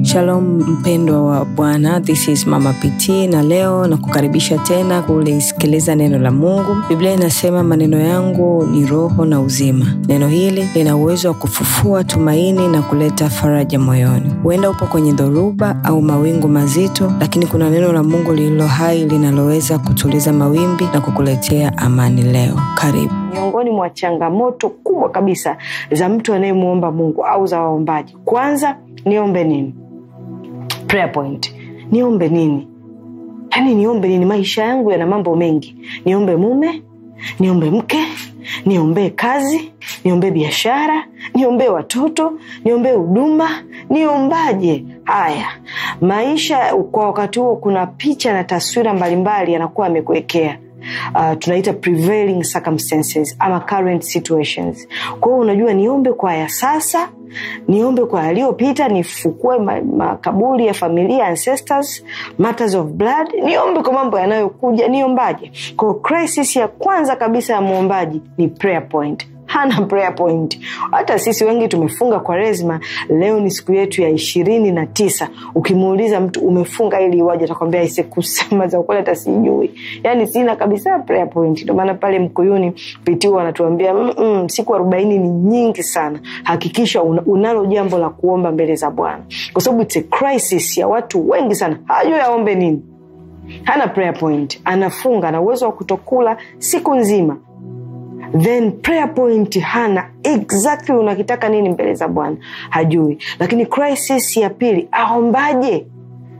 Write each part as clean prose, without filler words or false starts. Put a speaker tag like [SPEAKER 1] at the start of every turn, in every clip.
[SPEAKER 1] Shalom mpendwa wa Bwana, this is Mama PT na leo na kukaribisha tena kulisikiliza neno la Mungu. Biblia inasema maneno yangu ni roho na uzima. Neno hili lina uwezo wa kufufua tumaini na kuleta faraja moyoni. Huenda upo kwenye dhoruba au mawingu mazito, lakini kuna neno la Mungu lililo hai linaloweza kutuliza mawimbi na kukuletea amani leo. Karibu.
[SPEAKER 2] Miongoni mwa changamoto kubwa kabisa za mtu anayemuomba Mungu au za waombaji, kwanza niombe nini? Prayer point. Niombe nini? Yaani niombe nini? Maisha yangu yana mambo mengi. Niombe mume, niombe mke, niombe kazi, niombe biashara, niombe watoto, niombe huduma, niombaje? Haya. Maisha kwa wakati huo kuna picha na taswira mbalimbali yanakuwa amekuwekea. Tunaita prevailing circumstances ama current situations. Kwa hiyo unajua niombe kwa ya sasa, niombe kwa yaliyopita, nifukue makaburi ya familia, ancestors, matters of blood, niombe kwa mambo yanayokuja, niombaje? Kwa crisis ya kwanza kabisa ya muombaji ni prayer point. Hana prayer point. Hata sisi wengi tumefunga Kwaresma, leo ni siku yetu ya 29. Ukimuuliza mtu umefunga ili waje, atakwambia ise kusema za ukweli hata sijui. Yaani sina kabisa prayer point. Ndio maana pale Mkuyuni PTU wanatuambia siku 40 ni nyingi sana. Hakikisha unalo jambo la kuomba mbele za Bwana. Kwa sababu it's a crisis ya watu wengi sana. Hajui aombe nini. Hana prayer point. Anafunga na uwezo wa kutokula siku nzima. Then prayer point hana exactly unakitaka nini mbele za Bwana. Hajui. Lakini crisis ya pili, aombaje?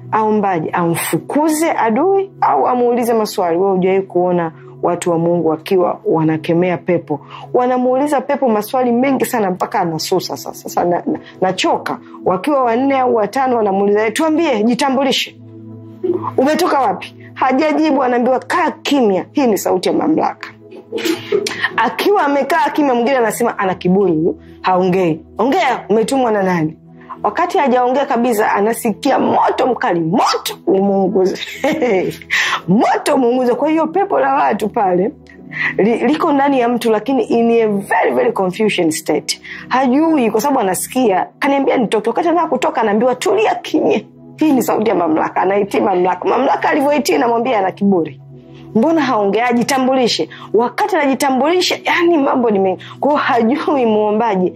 [SPEAKER 2] Amfukuze adui au amuulize maswali? Wewe hujawahi kuona watu wa Mungu wakiwa wanakemea pepo, wanamuuliza pepo maswali mengi sana mpaka anasusa. Sasa nachoka. Wakiwa 4 au 5 wanamuuliza, tuambie, jitambulishe, umetoka wapi? Hajajibu, anaambiwa kaa kimya. Hii ni sauti ya mamlaka. Akiwa amekaa kimya, mwingine anasema ana kiburi, haongei. Ongea, umetumwa na nani? Wakati hajaongea kabisa, anasikia moto mkali, moto umunguze. Moto umunguze. Kwa hiyo pepo la watu pale liko ndani ya mtu, lakini in a very very confusion state. Hajui, kwa sababu anasikia kaniambia nitoke. Wakati anataka kutoka anaambiwa tulia kimya. Hii ni sauti ya mamlaka. Anaitii mamlaka. Mamlaka alivyoitii anamwambia ana kiburi. Mbona haongea? Jitambulishe. Wakati anajitambulisha, yani mambo ni mengi. Kwa hiyo hajui muombaji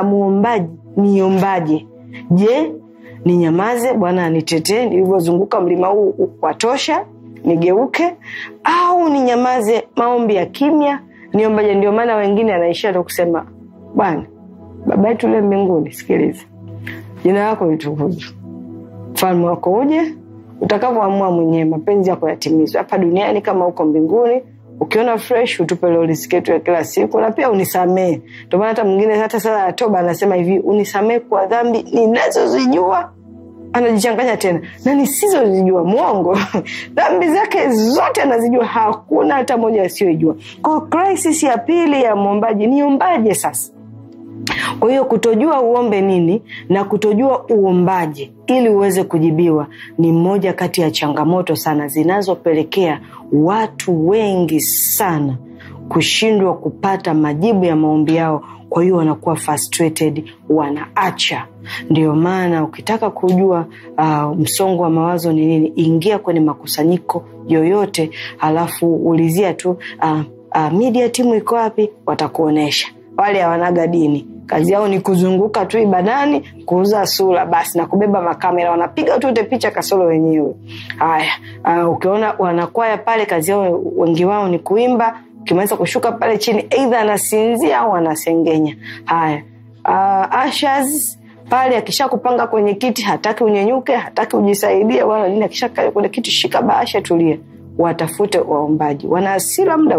[SPEAKER 2] niombaje. Je, ninyamaze Bwana anitetee nilivyozunguka mlima huu watosha, nigeuke, au ninyamaze maombi ya kimya, niombaje? Ndio maana wengine anaishia tu kusema, Bwana Baba yetu uliye mbinguni, sikiliza. Jina lako litukuzwe. Ufalme wako uje, utakavyoamua mwenyewe, mapenzi yako yatimizwe hapa duniani kama huko mbinguni. Ukiona fresh utupe leo riziki yetu ya kila siku, na pia unisamee. Ndio maana hata mwingine hata sala ya toba anasema hivi, unisamee kwa dhambi ninazozijua. Anajichanganya tena na nisizozijua. Muongo. Dhambi zake zote anazijua, hakuna hata moja asiyojua. Kwa crisis ya pili ya muombaji, niombaje sasa? Kwa hiyo kutojua uombe nini na kutojua uombaje ili uweze kujibiwa ni moja kati ya changamoto sana zinazopelekea watu wengi sana kushindwa kupata majibu ya maombi yao. Kwa hiyo wanakuwa frustrated, wanaacha. Ndio maana ukitaka kujua msongo wa mawazo ni nini, ingia kwenye makusanyiko yoyote, halafu ulizia tu media timu iko wapi, watakuonesha. Wale hawanaga dini. Kazi yao ni kuzunguka tu ibadani, kuuza sura basi na kubeba makamera, wanapiga tu picha kasoro wenyewe. Haya, ukiona wanakwaya pale, kazi yao wengi wao ni kuimba. Ukimaliza kushuka pale chini, either anasinzia au anasengenya. Haya, ushers pale akishakupanga kwenye kiti, hataki unyenyuke, hataki ujisaidie wala nini. Akishakaa kwenye kiti, shika bahasha, tulia. Watafute waombaji. Wana hasira muda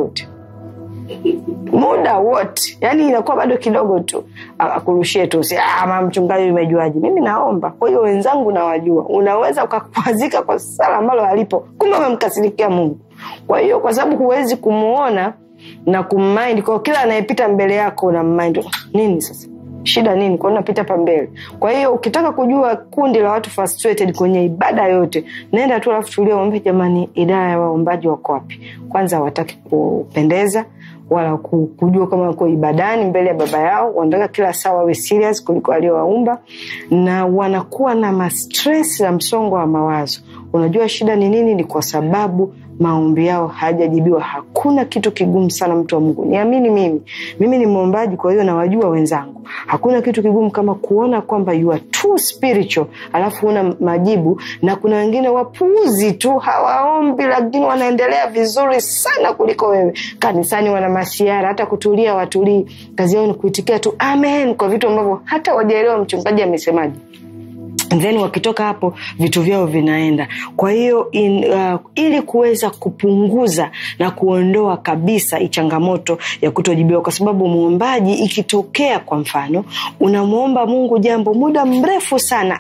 [SPEAKER 2] wote. Yani inakuwa bado kidogo tu akurushie tu, mama mchungaji umejuaje? Mimi naomba. Kwa hiyo wenzangu nawajua. Unaweza ukakwazika kwa sala ambalo alipo, kumbe umemkasirikia Mungu. Kwa hiyo kwa sababu huwezi kumuona na kummind, kwa kila anayepita mbele yako na mind nini sasa? shida nini? Kwa nini unapita hapa mbele? Kwa hiyo ukitaka kujua kundi la watu frustrated kwenye ibada yote, nenda tu alafu tulia, mwambie jamani, idara ya waombaji wako wapi? Kwanza hawataki kupendeza wala kujua kama wako ibadani mbele ya baba yao. Wanataka kila saa wawe serious kuliko waliowaumba, na wanakuwa na stress na msongo wa mawazo. Unajua shida ni nini? Ni kwa sababu maombi yao hajajibiwa. Hakuna kitu kigumu sana mtu wa Mungu, niamini mimi ni muombaji, kwa hiyo nawajua wenzangu. Hakuna kitu kigumu kama kuona kwamba you are too spiritual alafu una majibu, na kuna wengine wapuuzi tu, hawaombi lakini wanaendelea vizuri sana kuliko wewe. Kanisani wana masiara, hata kutulia watulii, kazi yao ni kuitikia tu amen kwa vitu ambavyo hata wajaelewa mchungaji amesemaje. Then wakitoka hapo vitu vyao vinaenda. Kwa hiyo ili kuweza kupunguza na kuondoa kabisa changamoto ya kutojibiwa, kwa sababu muombaji ikitokea kwa mfano unamuomba Mungu jambo muda mrefu sana,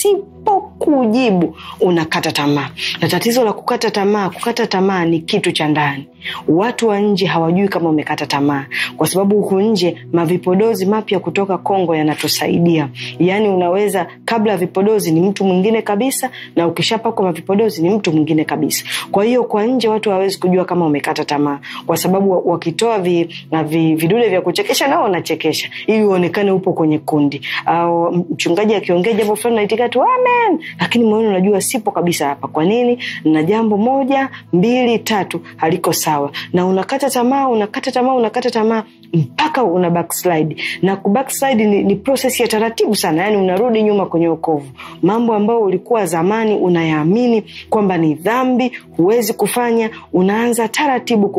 [SPEAKER 2] kujibu unakata tamaa. Na tatizo la kukata tamaa ni kitu cha ndani. Watu wa nje hawajui kama umekata tamaa, kwa sababu huko nje mavipodozi mapya kutoka Kongo yanatusaidia. Yani unaweza kabla vipodozi ni mtu mwingine kabisa, na ukishapakwa mavipodozi ni mtu mwingine kabisa. Kwa hiyo kwa nje watu hawawezi kujua kama umekata tamaa, kwa sababu wakitoa vidude vya kuchekesha nao wanachekesha ili uonekane upo kwenye kundi. Au mchungaji akiongea jambo fulani naitika tu amen, lakini moyoni unajua sipo kabisa hapa. Kwa nini? Na jambo 1, 2, 3 haliko sawa. Na unakata tamaa mpaka una backslide. Na kubackslide ni process ya taratibu sana. Yani unarudi nyuma kwenye wokovu. Mambo ambayo ulikuwa zamani unayaamini kwamba ni dhambi, huwezi kufanya, unaanza taratibu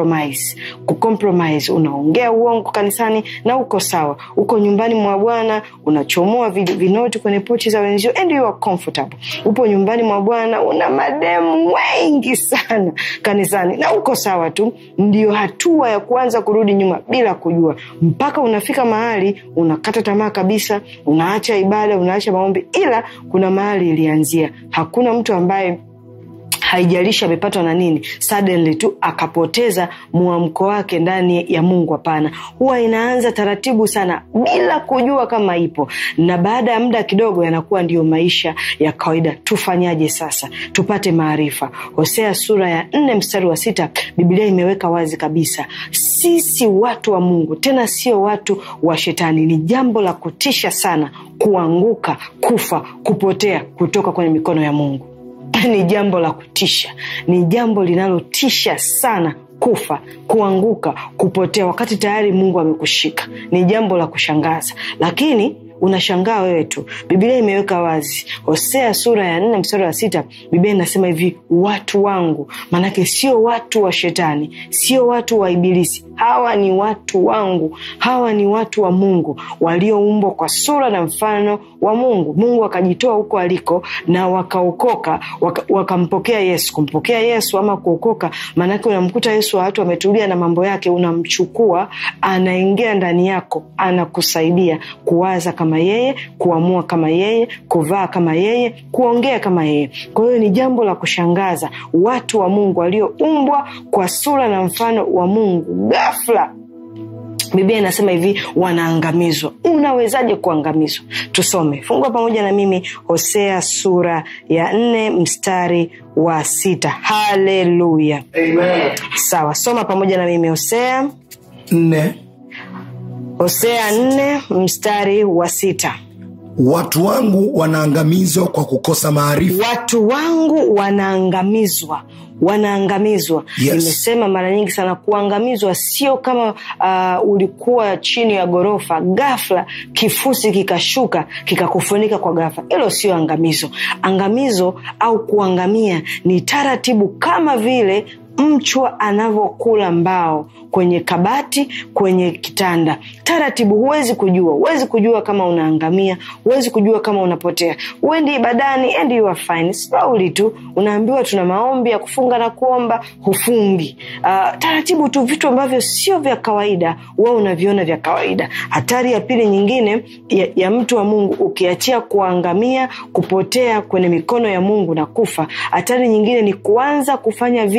[SPEAKER 2] kucompromise. Unaongea uongo kanisani na uko sawa. Uko nyumbani mwa Bwana unachomoa vinoti kwenye pochi za wenzio and you are comfortable. Upo nyumbani mwa Bwana una mademu wengi sana kanisani na uko sawa tu. Ndio hatua ya kuanza kurudi nyuma bila kujua, mpaka unafika mahali unakata tamaa kabisa, unaacha ibada, unaacha maombi. Ila kuna mahali ilianzia. Hakuna mtu ambaye haijalisha amepatwa na nini suddenly tu akapoteza muamko wake ndani ya Mungu. Hapana, huwa inaanza taratibu sana bila kujua kama ipo, na baada ya muda kidogo yanakuwa ndio maisha ya kawaida. Tufanyaje sasa? Tupate maarifa. Hosea sura ya 4 mstari wa 6, Biblia imeweka wazi kabisa, sisi watu wa Mungu, tena sio watu wa shetani, ni jambo la kutisha sana kuanguka, kufa, kupotea kutoka kwenye mikono ya Mungu. Ni jambo la kutisha, ni jambo linalotisha sana, kufa, kuanguka, kupotea wakati tayari Mungu amekushika. Ni jambo la kushangaza, lakini unashangaa wewe tu. Biblia imeweka wazi. Hosea sura ya 4 mstari wa 6, Biblia inasema hivi, watu wangu. Manake sio watu wa shetani, sio watu wa ibilisi. Hawa ni watu wangu, hawa ni watu wa Mungu walioumbwa kwa sura na mfano wa Mungu. Mungu akajitoa huko aliko na wakaokoka, wakampokea Yesu. Kumpokea Yesu ama kuokoka, manake unamkuta Yesu watu wametulia na mambo yake, unamchukua, anaingia ndani yako, anakusaidia kuwaza kama yeye, kuamua kama yeye, kuvaa kama yeye, kuongea kama yeye. Kwa hiyo ni jambo la kushangaza, watu wa Mungu walioumbwa kwa sura na mfano wa Mungu, ghafla Biblia inasema hivi, wanaangamizwa. Unawezaje kuangamizwa? Tusome. Fungua pamoja na mimi Hosea sura ya 4 mstari wa 6. Haleluya.
[SPEAKER 3] Amen.
[SPEAKER 2] Sawa, soma pamoja na mimi Hosea
[SPEAKER 3] 4.
[SPEAKER 2] Hosea 4 mstari wa 6.
[SPEAKER 3] Watu wangu wanaangamizwa kwa kukosa maarifa.
[SPEAKER 2] Watu wangu wanaangamizwa. Yes. Nimesema mara nyingi sana, kuangamizwa sio kama ulikuwa chini ya gorofa, ghafla kifusi kikashuka kikakufunika kwa ghafla. Hilo sio angamizo. Angamizo au kuangamia ni taratibu, kama vile mchwa anavyokula mbao kwenye kabati, kwenye kitanda. Taratibu. Huwezi kujua kama unaangamia, huwezi kujua kama unapotea. Uendi ibadani and you are fine, slowly tu unaambiwa tuna maombi ya kufunga na kuomba, hufungi. Taratibu tu, vitu ambavyo sio vya kawaida wewe unaviona vya kawaida. Hatari ya pili nyingine ya mtu wa Mungu, ukiachia kuangamia, kupotea kwenye mikono ya Mungu na kufa, hatari nyingine ni kuanza kufanya vitu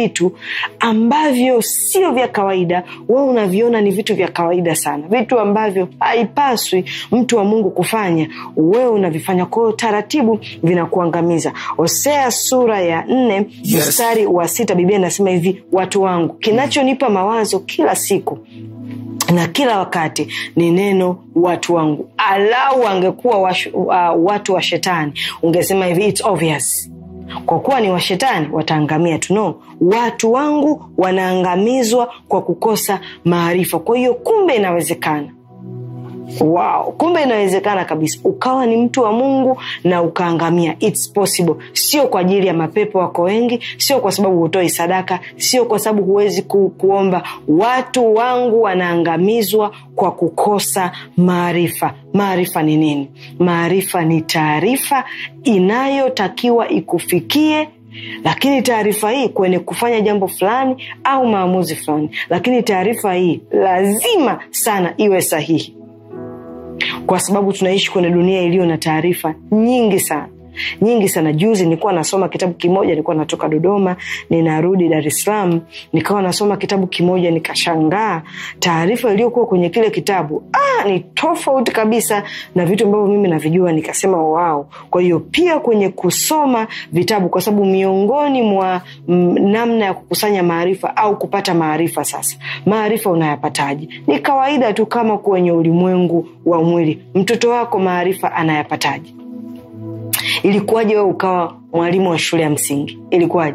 [SPEAKER 2] ambavyo sio vya kawaida, wewe unaviona ni vitu vya kawaida sana, vitu ambavyo haipaswi mtu wa Mungu kufanya, wewe unavifanya. Kwa hiyo taratibu vinakuangamiza. Hosea sura ya 4 mstari wa 6, Biblia inasema hivi: watu wangu, kinachonipa mawazo kila siku na kila wakati ni neno watu wangu. Alau angekuwa watu wa shetani, ungesema hivi, it's obvious. Kwa kuwa ni wa shetani wataangamia tu. No, watu wangu wanaangamizwa kwa kukosa maarifa. Kwa hiyo kumbe inawezekana. Wow, kumbe inawezekana kabisa ukawa ni mtu wa Mungu na ukaangamia. It's possible. Sio kwa ajili ya mapepo wako wengi, sio kwa sababu hutoi sadaka, sio kwa sababu huwezi kuomba. Watu wangu wanaangamizwa kwa kukosa maarifa. Maarifa ni nini? Maarifa ni taarifa inayotakiwa ikufikie, lakini taarifa hii kwenye kufanya jambo fulani au maamuzi fulani, lakini taarifa hii lazima sana iwe sahihi. Kwa sababu tunaishi kwenye dunia iliyo na taarifa nyingi sana. Nyingi sana. Juzi nilikuwa nasoma kitabu kimoja, nilikuwa natoka Dodoma ninarudi Dar es Salaam, nikawa nasoma kitabu kimoja, nikashangaa taarifa iliyokuwa kwenye kile kitabu ni tofauti kabisa na vitu ambavyo mimi navijua. Nikasema wow. Kwa hiyo pia kwenye kusoma vitabu, kwa sababu miongoni mwa namna ya kukusanya maarifa au kupata maarifa, sasa maarifa unayapataje? Ni kawaida tu kama kwenye ulimwengu wa mwili. Mtoto wako maarifa anayapataje? Ilikuwaje wewe ukawa mwalimu wa shule ya msingi? Ilikuwaje?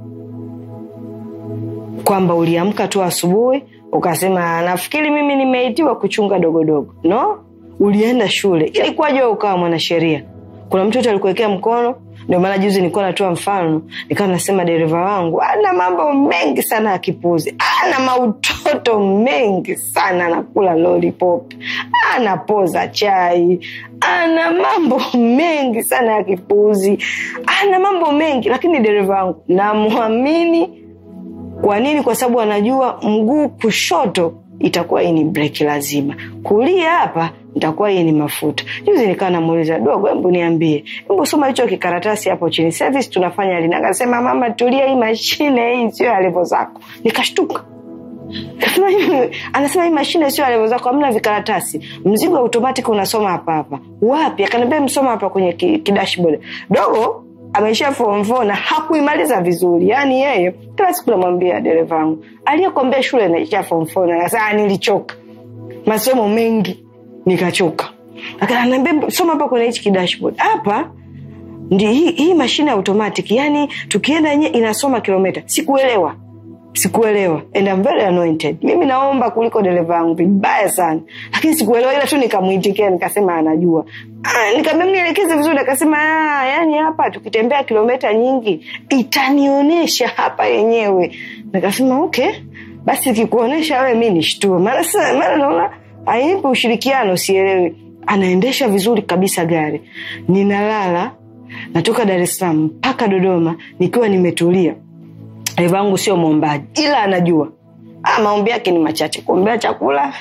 [SPEAKER 2] Kwamba uliamka tu asubuhi ukasema nafikiri mimi nimeitiwa kuchunga dogodogo? No, ulienda shule. Ilikuwaje wewe ukawa mwanasheria? Kuna mtoto alikuwekea mkono. Ndio maana juzi nilikuwa natoa mfano, nikawa nasema dereva wangu ana mambo mengi sana ya kipuzi, ana mautoto mengi sana, anakula lollipop, anapoza chai, ana mambo mengi sana ya kipuzi, ana mambo mengi, lakini dereva wangu namwamini. Kwa nini? Kwa sababu anajua mguu kushoto itakuwa hii ni breki lazima, kulia hapa itakuwa hii ni mafuta. Juzi nikawa namuuliza, dogo, hebu niambie, hebu soma hicho kikaratasi hapo chini, service tunafanya lini? Akasema mama tulia, hii mashine hii sio ya level zako. Nikashtuka. Anasema hii mashine sio ya level zako, hamna vikaratasi, mzigo automatic unasoma hapa hapa. Wapi? Akaniambia msoma hapa kwenye dashboard. Dogo ameisha form 4 na hakuimaliza vizuri. Yaani yeye kila siku namwambia dereva wangu, aliyekwambia shule inaisha form 4, na sasa nilichoka. Masomo mengi nikachoka. Akaniambia soma hapa kwenye hichi dashboard. Hapa ndi hii mashine automatic, yani tukienda yenyewe inasoma kilomita. Sikuelewa. And I'm very anointed. Mimi naomba kuliko dereva wangu vibaya sana. Lakini sikuelewa, ila tu nikamuitikia, nikasema anajua. Nikamwelekeza vizuri, akasema yani hapa tukitembea kilomita nyingi itanionyesha hapa yenyewe. Nikasema okay, basi ikikuonesha wewe mimi nishtue. Mara naona haipo ushirikiano, sielewi. Anaendesha vizuri kabisa gari. Ninalala, natoka Dar es Salaam mpaka Dodoma nikiwa nimetulia. Dereva wangu sio muombaji, ila anajua maombi yake ni machache, kuombea chakula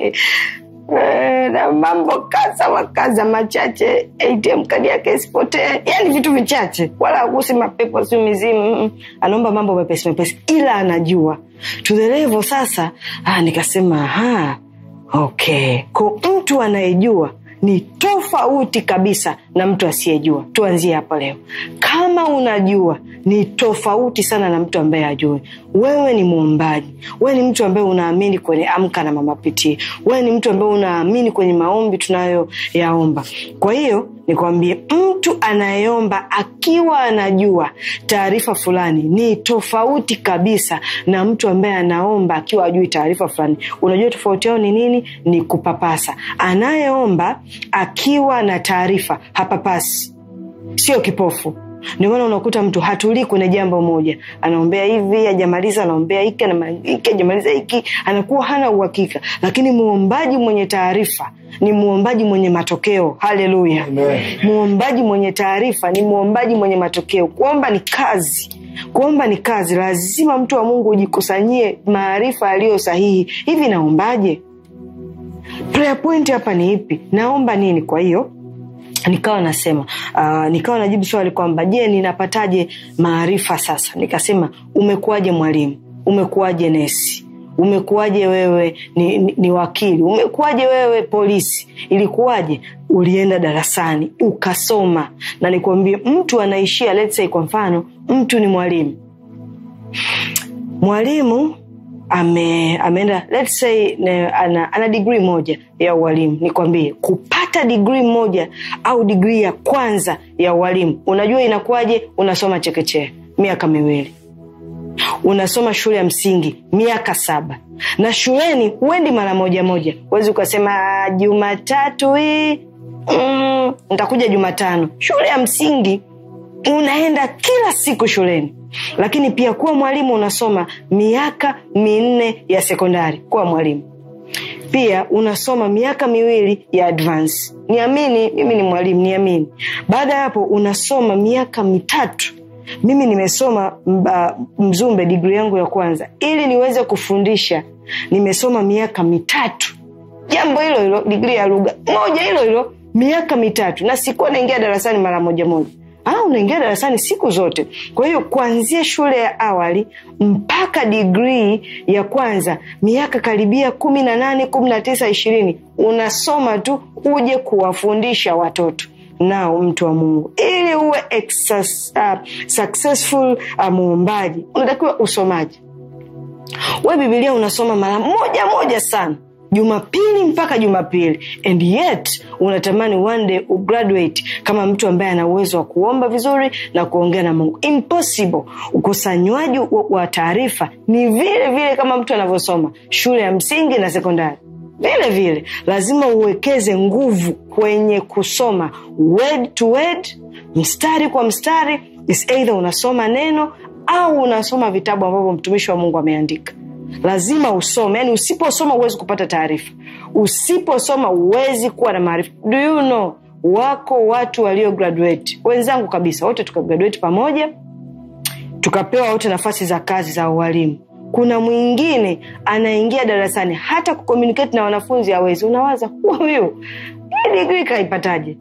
[SPEAKER 2] na mambo kaza machache, ATM kadi yake isipotee, yani vitu vichache, wala hakusi mapepo sio mizimu. Anaomba mambo mepesi, ila anajua to the level. Sasa nikasema okay, kwa mtu anayejua ni tofauti kabisa na mtu asiyejua. Tuanzie hapa leo. Kama unajua, ni tofauti sana na mtu ambaye hajui. Wewe ni muombaji. Wewe ni mtu ambaye unaamini kwenye Amka na Mama Pitii. Wewe ni mtu ambaye unaamini kwenye maombi tunayoyaomba. Kwa hiyo nikwambie, mtu anayeomba akiwa anajua taarifa fulani ni tofauti kabisa na mtu ambaye anaomba akiwa hajui taarifa fulani. Unajua tofauti yao ni nini? Ni kupapasa. Anayeomba akiwa na taarifa hapapasi, sio kipofu. Ndio maana unakuta mtu hatulii kwenye jambo moja, anaombea hivi hajamaliza, anaombea hiki hajamaliza hiki, anakuwa hana uhakika. Lakini muombaji mwenye taarifa ni muombaji mwenye matokeo. Haleluya. Muombaji mwenye taarifa ni muombaji mwenye matokeo. Kuomba ni kazi. Lazima mtu wa Mungu ujikusanyie maarifa yaliyo sahihi. Hivi naombaje? Prayer point hapa ni ipi? Naomba nini? Kwa hiyo nikawa nasema nikawa najibu swali kwamba je, ninapataje maarifa sasa? Nikasema umekuaje mwalimu? Umekuaje nesi? Umekuaje wewe ni wakili? Umekuaje wewe polisi? Ilikuwaje? Ulienda darasani ukasoma. Na nikwambie, mtu anaishia, let's say kwa mfano mtu ni mwalimu. Mwalimu ameenda let's say ana degree moja ya ualimu. Nikwambie, kupata degree moja au degree ya kwanza ya ualimu, unajua inakuwaje? Unasoma chekechea miaka 2, unasoma shule ya msingi miaka 7, na shuleni huendi mara moja. Huwezi ukasema Jumatatu hii nitakuja Jumatano. Shule ya msingi unaenda kila siku shuleni. Lakini pia kuwa mwalimu unasoma miaka 4 ya sekondari kuwa mwalimu. Pia unasoma miaka 2 ya advance. Niamini, mimi ni mwalimu, niamini. Baada ya hapo unasoma miaka 3. Mimi nimesoma Mzumbe degree yangu ya kwanza. Ili niweze kufundisha, nimesoma miaka 3. Jambo hilo hilo, degree ya lugha moja hilo hilo, miaka 3. Na sikuwa naingia darasani mara moja. Unaingia darasani siku zote. Kwa hiyo kuanzia shule ya awali mpaka degree ya kwanza, miaka karibia 18, 19, 20 unasoma tu uje kuwafundisha watoto. Nao mtu wa Mungu, ili uwe successful muombaji, unatakiwa usomaji. Wewe Biblia unasoma mara moja sana, Jumapili mpaka Jumapili, and yet unatamani one day ugraduate kama mtu ambaye ana uwezo wa kuomba vizuri na kuongea na Mungu. Impossible. Ukusanywaji wa taarifa ni vile vile kama mtu anavyosoma shule ya msingi na sekondari. Vile vile lazima uwekeze nguvu kwenye kusoma word to word, mstari kwa mstari. Is either unasoma neno au unasoma vitabu ambavyo mtumishi wa Mungu ameandika. Lazima usome. Yani usiposoma huwezi kupata taarifa. Usiposoma huwezi kuwa na maarifa. Do you know, wako watu walio graduate, wenzangu kabisa, wote tukagraduate pamoja, tukapewa wote nafasi za kazi za ualimu. Kuna mwingine anaingia darasani hata kucommunicate na wanafunzi hawezi. Unawaza huyu hii degree kaipataje?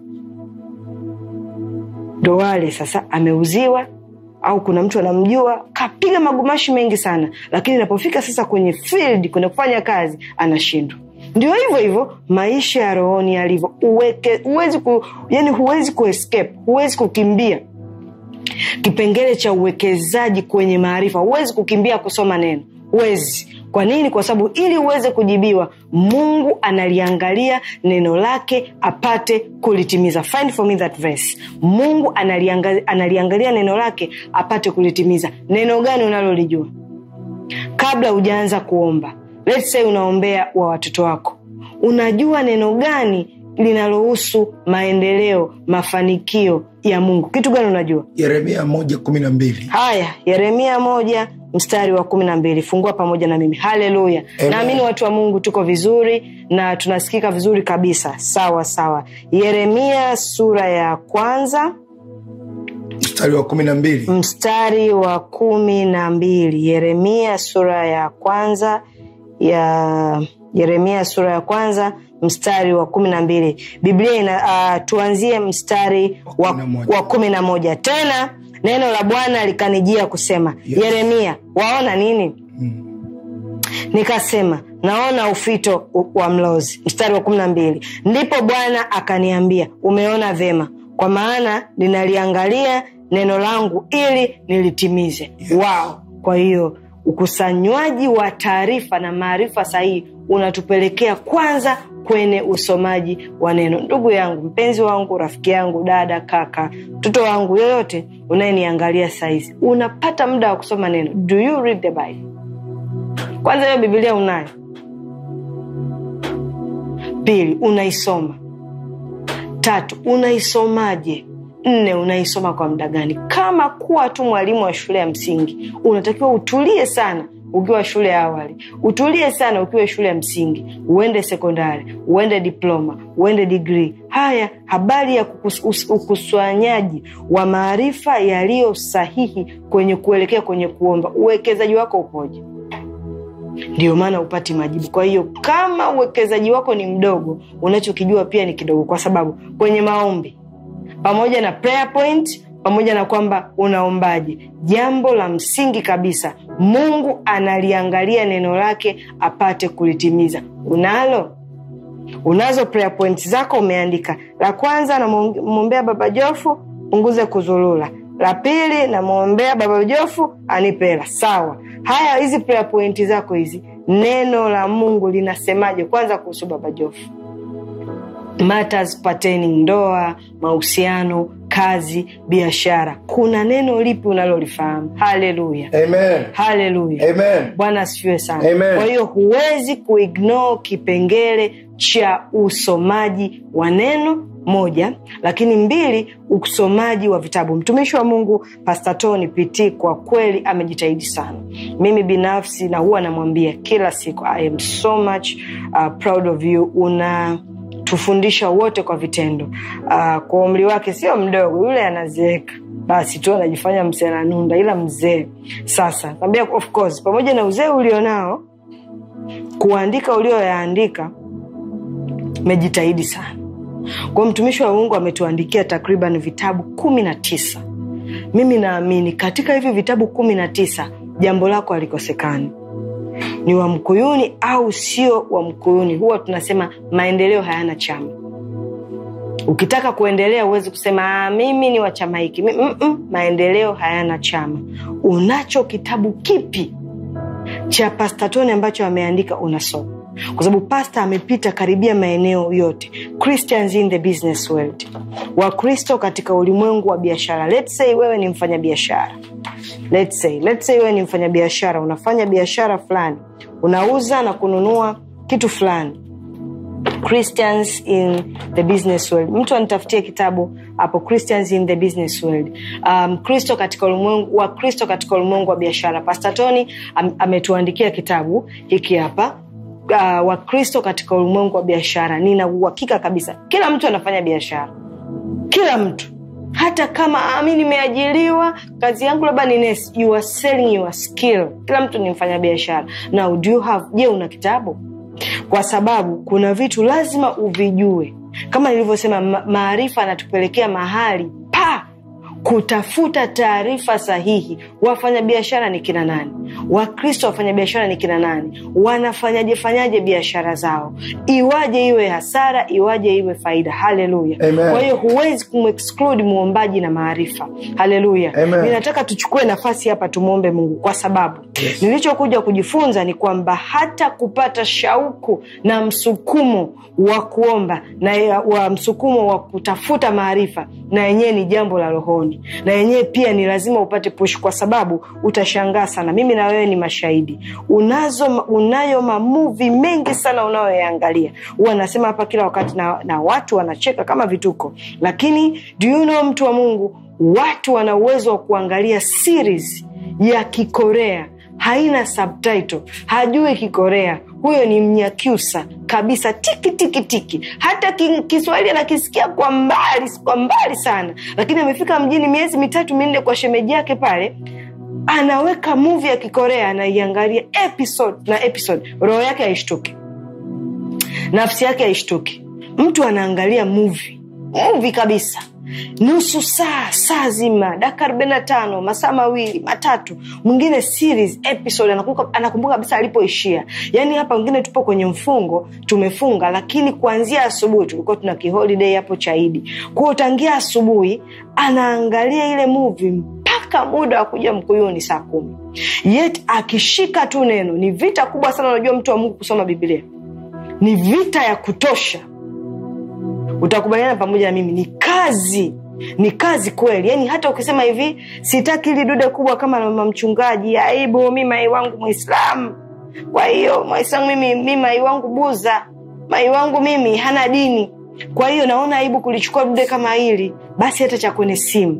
[SPEAKER 2] Ndo wale sasa ameuziwa, au kuna mtu anamjua kapiga magumashi mengi sana, lakini inapofika sasa kwenye field kuna kufanya kazi anashindwa. Ndio hivyo maisha ya rohoni yalivyo. Huwezi kuescape, huwezi kukimbia kipengele cha uwekezaji kwenye maarifa. Huwezi kukimbia kusoma neno, huwezi. Kwa nini? Kwa sababu ili uweze kujibiwa, Mungu analiangalia neno lake apate kulitimiza. Find for me that verse. Mungu analiangalia neno lake apate kulitimiza. Neno gani unalolijua? Kabla hujaanza kuomba, let's say unaombea wa watoto wako, unajua neno gani linalohusu maendeleo, mafanikio ya Mungu? Kitu gani unajua?
[SPEAKER 3] Yeremia 1:12.
[SPEAKER 2] Haya, Yeremia 1 mstari wa 12. Fungua pamoja na mimi. Haleluya. Naamini watu wa Mungu tuko vizuri na tunasikika vizuri kabisa. Sawa. Yeremia sura ya kwanza
[SPEAKER 3] mstari wa 12.
[SPEAKER 2] Mstari wa 12. Yeremia sura ya kwanza Yeremia sura ya kwanza mstari wa 12. Biblia tuanzie mstari wa 11. Tena neno la Bwana likanijia kusema, yes. Yeremia, waona nini? Nikasema, naona ufito wa mlozi. Mstari wa 12. Ndipo Bwana akaniambia, umeona vema, kwa maana ninaliangalia neno langu ili nilitimize. Yes. Wow. Kwa hiyo ukusanywaji wa taarifa na maarifa sahihi unatupelekea kwanza kwenye usomaji wa neno. Ndugu yangu, mpenzi wangu, rafiki yangu, dada, kaka, mtoto wangu, yoyote unayeniangalia saizi, unapata muda wa kusoma neno? Do you read the Bible? Kwanza hiyo Biblia unayo? Pili, unaisoma? 3, unaisomaje? 4, unaisoma kwa muda gani? Kama kuwa tu mwalimu wa shule ya msingi, unatakiwa utulie sana ukiwa shule ya awali, utulie sana ukiwa shule ya msingi, uende sekondari, uende diploma, uende degree. Haya, habari ya ukusanyaji wa maarifa yaliyo sahihi kwenye kuelekea kwenye kuomba, uwekezaji wako upoje? Ndio maana upati majibu. Kwa hiyo kama uwekezaji wako ni mdogo, unachokijua pia ni kidogo, kwa sababu kwenye maombi pamoja na prayer point, pamoja na kwamba unaombaje, jambo la msingi kabisa, Mungu analiangalia neno lake apate kulitimiza. Unazo prayer points zako umeandika. La kwanza, namuombea Baba Jofu punguze kuzulula. La pili, namuombea Baba Jofu anipe hela. Sawa. Haya, hizi prayer point zako hizi, neno la Mungu linasemaje kwanza kuhusu Baba Jofu? Matters pertaining ndoa, mahusiano, kazi, biashara. Kuna neno lipi unalolifahamu? Haleluya.
[SPEAKER 3] Amen.
[SPEAKER 2] Haleluya.
[SPEAKER 3] Amen.
[SPEAKER 2] Bwana asifiwe sana.
[SPEAKER 3] Amen.
[SPEAKER 2] Kwa hiyo huwezi kuignore kipengele cha usomaji wa neno, moja, lakini mbili, usomaji wa vitabu. Mtumishi wa Mungu Pastor Tony PT kwa kweli amejitahidi sana. Mimi binafsi na huwa namwambia kila siku, I am so much proud of you. Tufundisha wote kwa vitendo. Kwa umri wake sio mdogo, yule anazeeka. Basi tu anajifanya mzee na nunda, ila mzee. Sasa, naambia of course, pamoja na uzee ulionao, kuandika ulioyaandika, umejitahidi sana. Kwa mtumishi wa Mungu ametuandikia takriban vitabu 19. Mimi naamini katika hivi vitabu 19, jambo lako halikosekani. Ni wa Mkuyuni au sio wa Mkuyuni, huwa tunasema maendeleo hayana chama. Ukitaka kuendelea uweze kusema mimi ni wa chama hiki. Maendeleo hayana chama. Unacho kitabu kipi cha Pastor Tony ambacho ameandika unasoma? Kwa sababu pastor amepita karibia maeneo yote. Christians in the business world, Wakristo katika ulimwengu wa biashara. Let's say wewe ni mfanya biashara. Let's say wewe ni mfanya biashara, unafanya biashara fulani, unauza na kununua kitu fulani. Christians in the business world. Mtu anitafutie kitabu hapo, Christians in the business world. Kristo katika ulimwengu wa Kristo katika ulimwengu wa biashara. Pastor Tony ametuandikia kitabu hiki hapa, wa Kristo katika ulimwengu wa biashara. Nina uhakika kabisa kila mtu anafanya biashara. Kila mtu. Hata kama mimi nimeajiriwa, kazi yangu labda ni nurse, you are selling your skill. Kila mtu ni mfanya biashara. Now do you have, je, una kitabu? Kwa sababu kuna vitu lazima uvijue. Kama nilivyosema, maarifa yanatupelekea mahali kutafuta taarifa sahihi. Wafanya biashara ni kina nani? Wakristo wafanya biashara ni kina nani? Wanafanyaje biashara zao? Iwaje iwe hasara, iwaje iwe faida. Haleluya. Kwa hiyo huwezi kumexclude muombaji na maarifa. Haleluya. Ninataka tuchukue nafasi hapa tumuombe Mungu, kwa sababu nilichokuja kujifunza ni kwamba hata kupata shauku na msukumo wa kuomba na wa msukumo wa kutafuta maarifa, na yenyewe ni jambo la rohoni. Na yenyewe pia ni lazima upate push, kwa sababu utashangaa sana. Mimi na wewe ni mashahidi. Unayo movie mengi sana unayoangalia. Huwa nasema hapa kila wakati na watu wanacheka kama vituko. Lakini do you know, mtu wa Mungu, watu wana uwezo wa kuangalia series ya Kikorea, haina subtitle, hajui Kikorea. Huyo ni Mnyakyusa kabisa, tiki. Hata Kiswahili anakisikia kwa mbali sana. Lakini amefika mjini miezi 3-4 kwa shemeji yake pale, anaweka movie ya Kikorea, anaiangalia episode. Roho yake haishtuki, nafsi yake haishtuki. Mtu anaangalia movie kabisa, nusu saa zima, dakika 45, masaa 2, 3. Mwingine series episode, anakumbuka kabisa alipoishia. Yani hapa wengine tupo kwenye mfungo, tumefunga, lakini kuanzia asubuhi tulikuwa tuna holiday hapo cha Idi. Kwa utangia asubuhi anaangalia ile movie mpaka muda wa kuja Mkuyuni saa 10. Yet akishika tu neno, ni vita kubwa sana. Unajua mtu wa Mungu, kusoma Biblia ni vita ya kutosha. Utakubaliana pamoja na mimi, ni kazi kweli. Yani hata ukisema hivi, sitaki ile dude kubwa kama mama mchungaji, aibu, mimi mai wangu Muislamu, kwa hiyo Muislamu mimi mai wangu buza, mai wangu mimi hana dini, kwa hiyo naona aibu kulichukua dude kama hili. Basi hata cha kwenye simu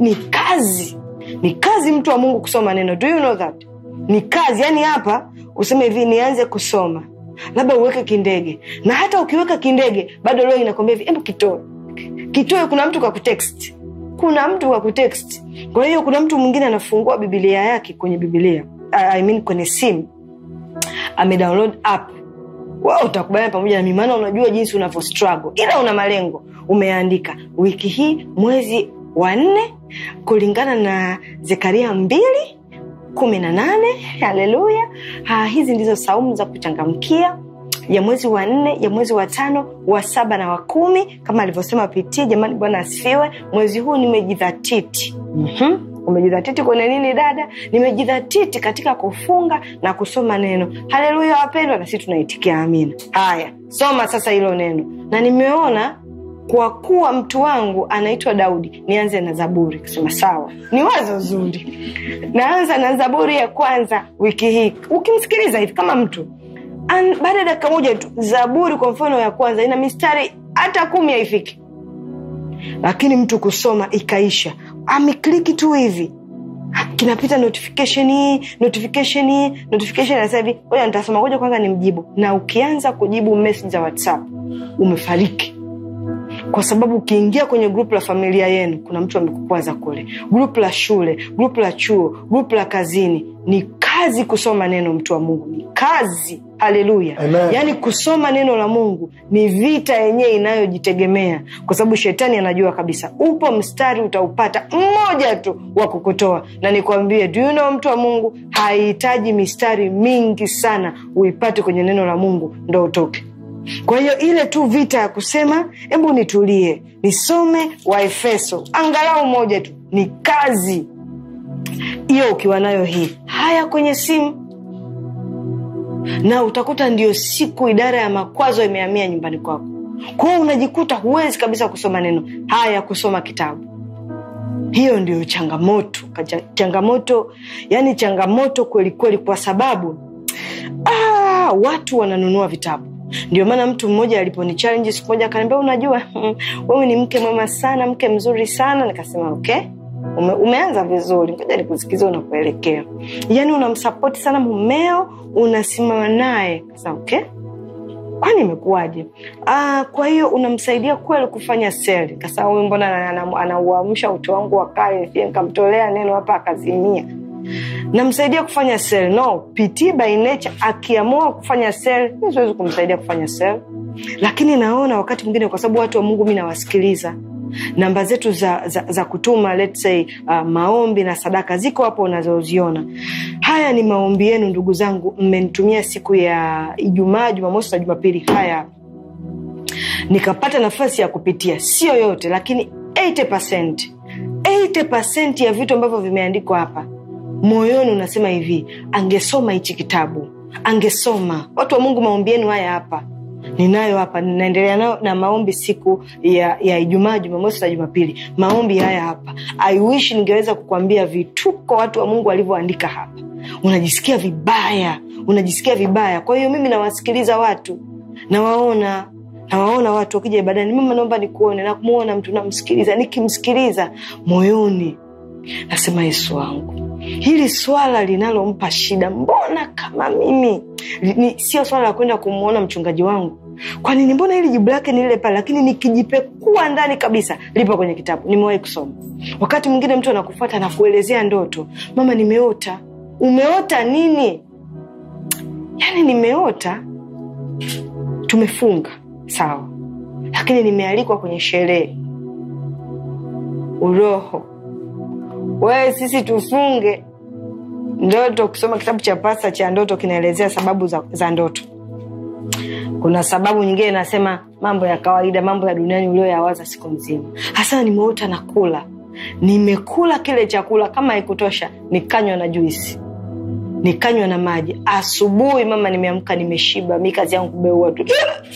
[SPEAKER 2] ni kazi mtu wa Mungu kusoma neno. Do you know that? Ni kazi. Yani hapa useme hivi, nianze kusoma, labda uweke kindege, na hata ukiweka kindege bado leo inakwambia hivi, hebu kitoe. Kuna mtu kwa kutext. Kwa hiyo kuna mtu mwingine anafungua Biblia yake kwenye Biblia, kwenye simu, amedownload app wewe utakubaliana pamoja na mimi, maana unajua jinsi unavyo struggle, ila una malengo. Umeandika wiki hii mwezi wa 4 kulingana na Zekaria 2:18. Haleluya. Hizi ndizo saumu za kuchangamkia ya mwezi wa 4, ya mwezi wa 5, wa 7 na wa 10 kama alivyosema PT. Jamani, Bwana asifiwe. Mwezi huu nimejidhatiti. Umejidhatiti kwenye nini dada? Nimejidhatiti katika kufunga na kusoma neno. Haleluya wapendwa, na sisi tunaitikia amina. Haya, soma sasa hilo neno. Na nimeona kwa kuwa mtu wangu anaitwa Daudi, nianze na Zaburi. Kusema sawa, ni wazo zuri. Naanza na Zaburi ya kwanza wiki hii. Ukimsikiliza hivi kama mtu baada ya dakika moja tu, Zaburi kwa mfano ya kwanza ina mistari hata 10 haifiki, lakini mtu kusoma ikaisha, amekliki tu hivi, kinapita notification sasa hivi, ngoja nitasoma, ngoja kwanza nimjibu. Na ukianza kujibu message za WhatsApp umefariki. Kwa sababu ukiingia kwenye group la familia yenu kuna mtu amekukwaza kule, group la shule, group la chuo, group la kazini. Ni kazi kusoma neno, mtu wa Mungu, ni kazi. Haleluya. Yaani kusoma neno la Mungu ni vita yenyewe inayojitegemea, kwa sababu shetani anajua kabisa upo mstari utaupata mmoja tu wa kukutoa. Na nikwambie, do you know, mtu wa Mungu, haihitaji mistari mingi sana uipate kwenye neno la Mungu ndio utoke. Kwa hiyo ile tu vita ya kusema hebu nitulie nisome Waefeso angalau moja tu, ni kazi hiyo. Ukiwa nayo hii haya kwenye simu, na utakuta ndio siku idara ya makwazo imehamia nyumbani kwako. Kwa hiyo unajikuta huwezi kabisa kusoma neno. Haya, kusoma kitabu, hiyo ndio changamoto, yani changamoto kweli kweli, kwa sababu watu wananunua vitabu. Ndio maana mtu mmoja aliponi challenge siku moja akaniambia, unajua wewe ni mke mwema sana, mke mzuri sana. Nikasema okay, umeanza vizuri, ngoja nikusikize unapoelekea. Yani unamsupport sana mumeo, unasimama naye. Sasa okay, kwani imekuaje? Kwa hiyo unamsaidia kweli kufanya seli. Kasa wewe mbona anauamsha utu wangu wa kale, nikamtolea neno hapa akazimia. Namsaidia kufanya seli. No, PT by nature akiamua kufanya seli, mimi siwezi kumsaidia kufanya seli. Lakini naona wakati mwingine, kwa sababu watu wa Mungu mimi nawasikiliza, namba zetu za kutuma let's say maombi na sadaka ziko hapo unazoziona. Haya ni maombi yenu ndugu zangu, mmenitumia siku ya Ijumaa, Jumamosi na Jumapili. Haya nikapata nafasi ya kupitia, sio yote lakini 80% ya vitu ambavyo vimeandikwa hapa, moyoni unasema hivi, angesoma hichi kitabu, angesoma. Watu wa Mungu, maombi yenu haya hapa ninayo hapa, ninaendelea nao na maombi siku ya Ijumaa, Jumamosi na Jumapili. Maombi haya hapa, I wish ningeweza kukuambia vituko watu wa Mungu walivyoandika hapa. Unajisikia vibaya. Kwa hiyo mimi nawasikiliza watu, nawaona watu wakija ibadani, mimi naomba nikuone, na kumuona mtu namsikiliza. Nikimsikiliza moyoni nasema, Yesu wangu, hili swala linalompa shida, mbona kama mimi sio swala la kwenda kumuona mchungaji wangu. Kwa nini mbona hili jibu lake ni lile pale, lakini nikijipekua ndani kabisa lipo kwenye kitabu, nimewahi kusoma. Wakati mwingine mtu anakufuata na kuelezea ndoto, mama nimeota. Umeota nini? Yani nimeota tumefunga, sawa, lakini nimealikwa kwenye sherehe. Uroho, wewe sisi tufunge ndoto. Kusoma kitabu cha pasta cha ndoto kinaelezea sababu za ndoto. Kuna sababu nyingine inasema mambo ya kawaida, mambo ya duniani ulioyawaza siku nzima. Hasa nimeota na kula, nimekula kile chakula, kama haikutosha nikanywa na juisi, nikanywa na maji. Asubuhi mama nimeamka nimeshiba, mimi kazi yangu kubeua tu.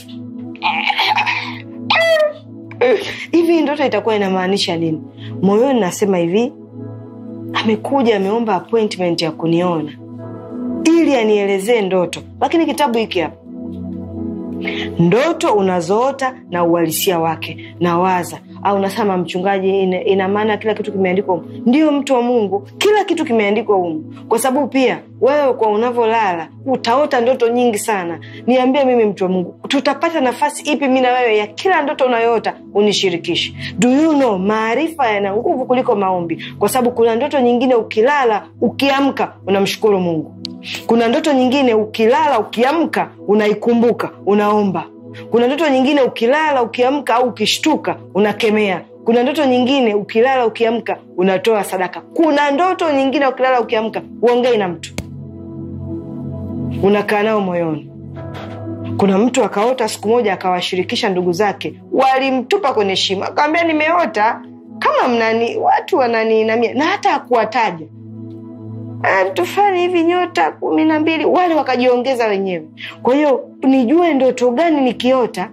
[SPEAKER 2] Hivi ndoto itakuwa inamaanisha nini? Moyoni nasema hivi, amekuja ameomba appointment ya kuniona ili anielezee ndoto. Lakini kitabu hiki hapa, ndoto unazoota na uhalisia wake. Nawaza au unasema mchungaji, ina maana kila kitu kimeandikwa humu. Ndio mtu wa Mungu, kila kitu kimeandikwa humu, kwa sababu pia wewe kwa unavolala utaota ndoto nyingi sana. Niambie mimi mtu wa Mungu, tutapata nafasi ipi mimi na wewe ya kila ndoto unayoota unishirikishe? Do you know, maarifa yana nguvu kuliko maombi, kwa sababu kuna ndoto nyingine ukilala ukiamka unamshukuru Mungu. Kuna ndoto nyingine ukilala ukiamka unaikumbuka, unaomba. Kuna ndoto nyingine ukilala ukiamka au ukishtuka unakemea. Kuna ndoto nyingine ukilala ukiamka unatoa sadaka. Kuna ndoto nyingine ukilala ukiamka uongei na mtu, unakaa nao moyoni. Kuna mtu akaota siku moja akawashirikisha ndugu zake, walimtupa kwenye shimo, akamwambia nimeota kama watu wananiinamia, na hata hakuwataja tufani hivi nyota 12, wale wakajiongeza wenyewe. Kwa hiyo nijue ndoto gani nikiota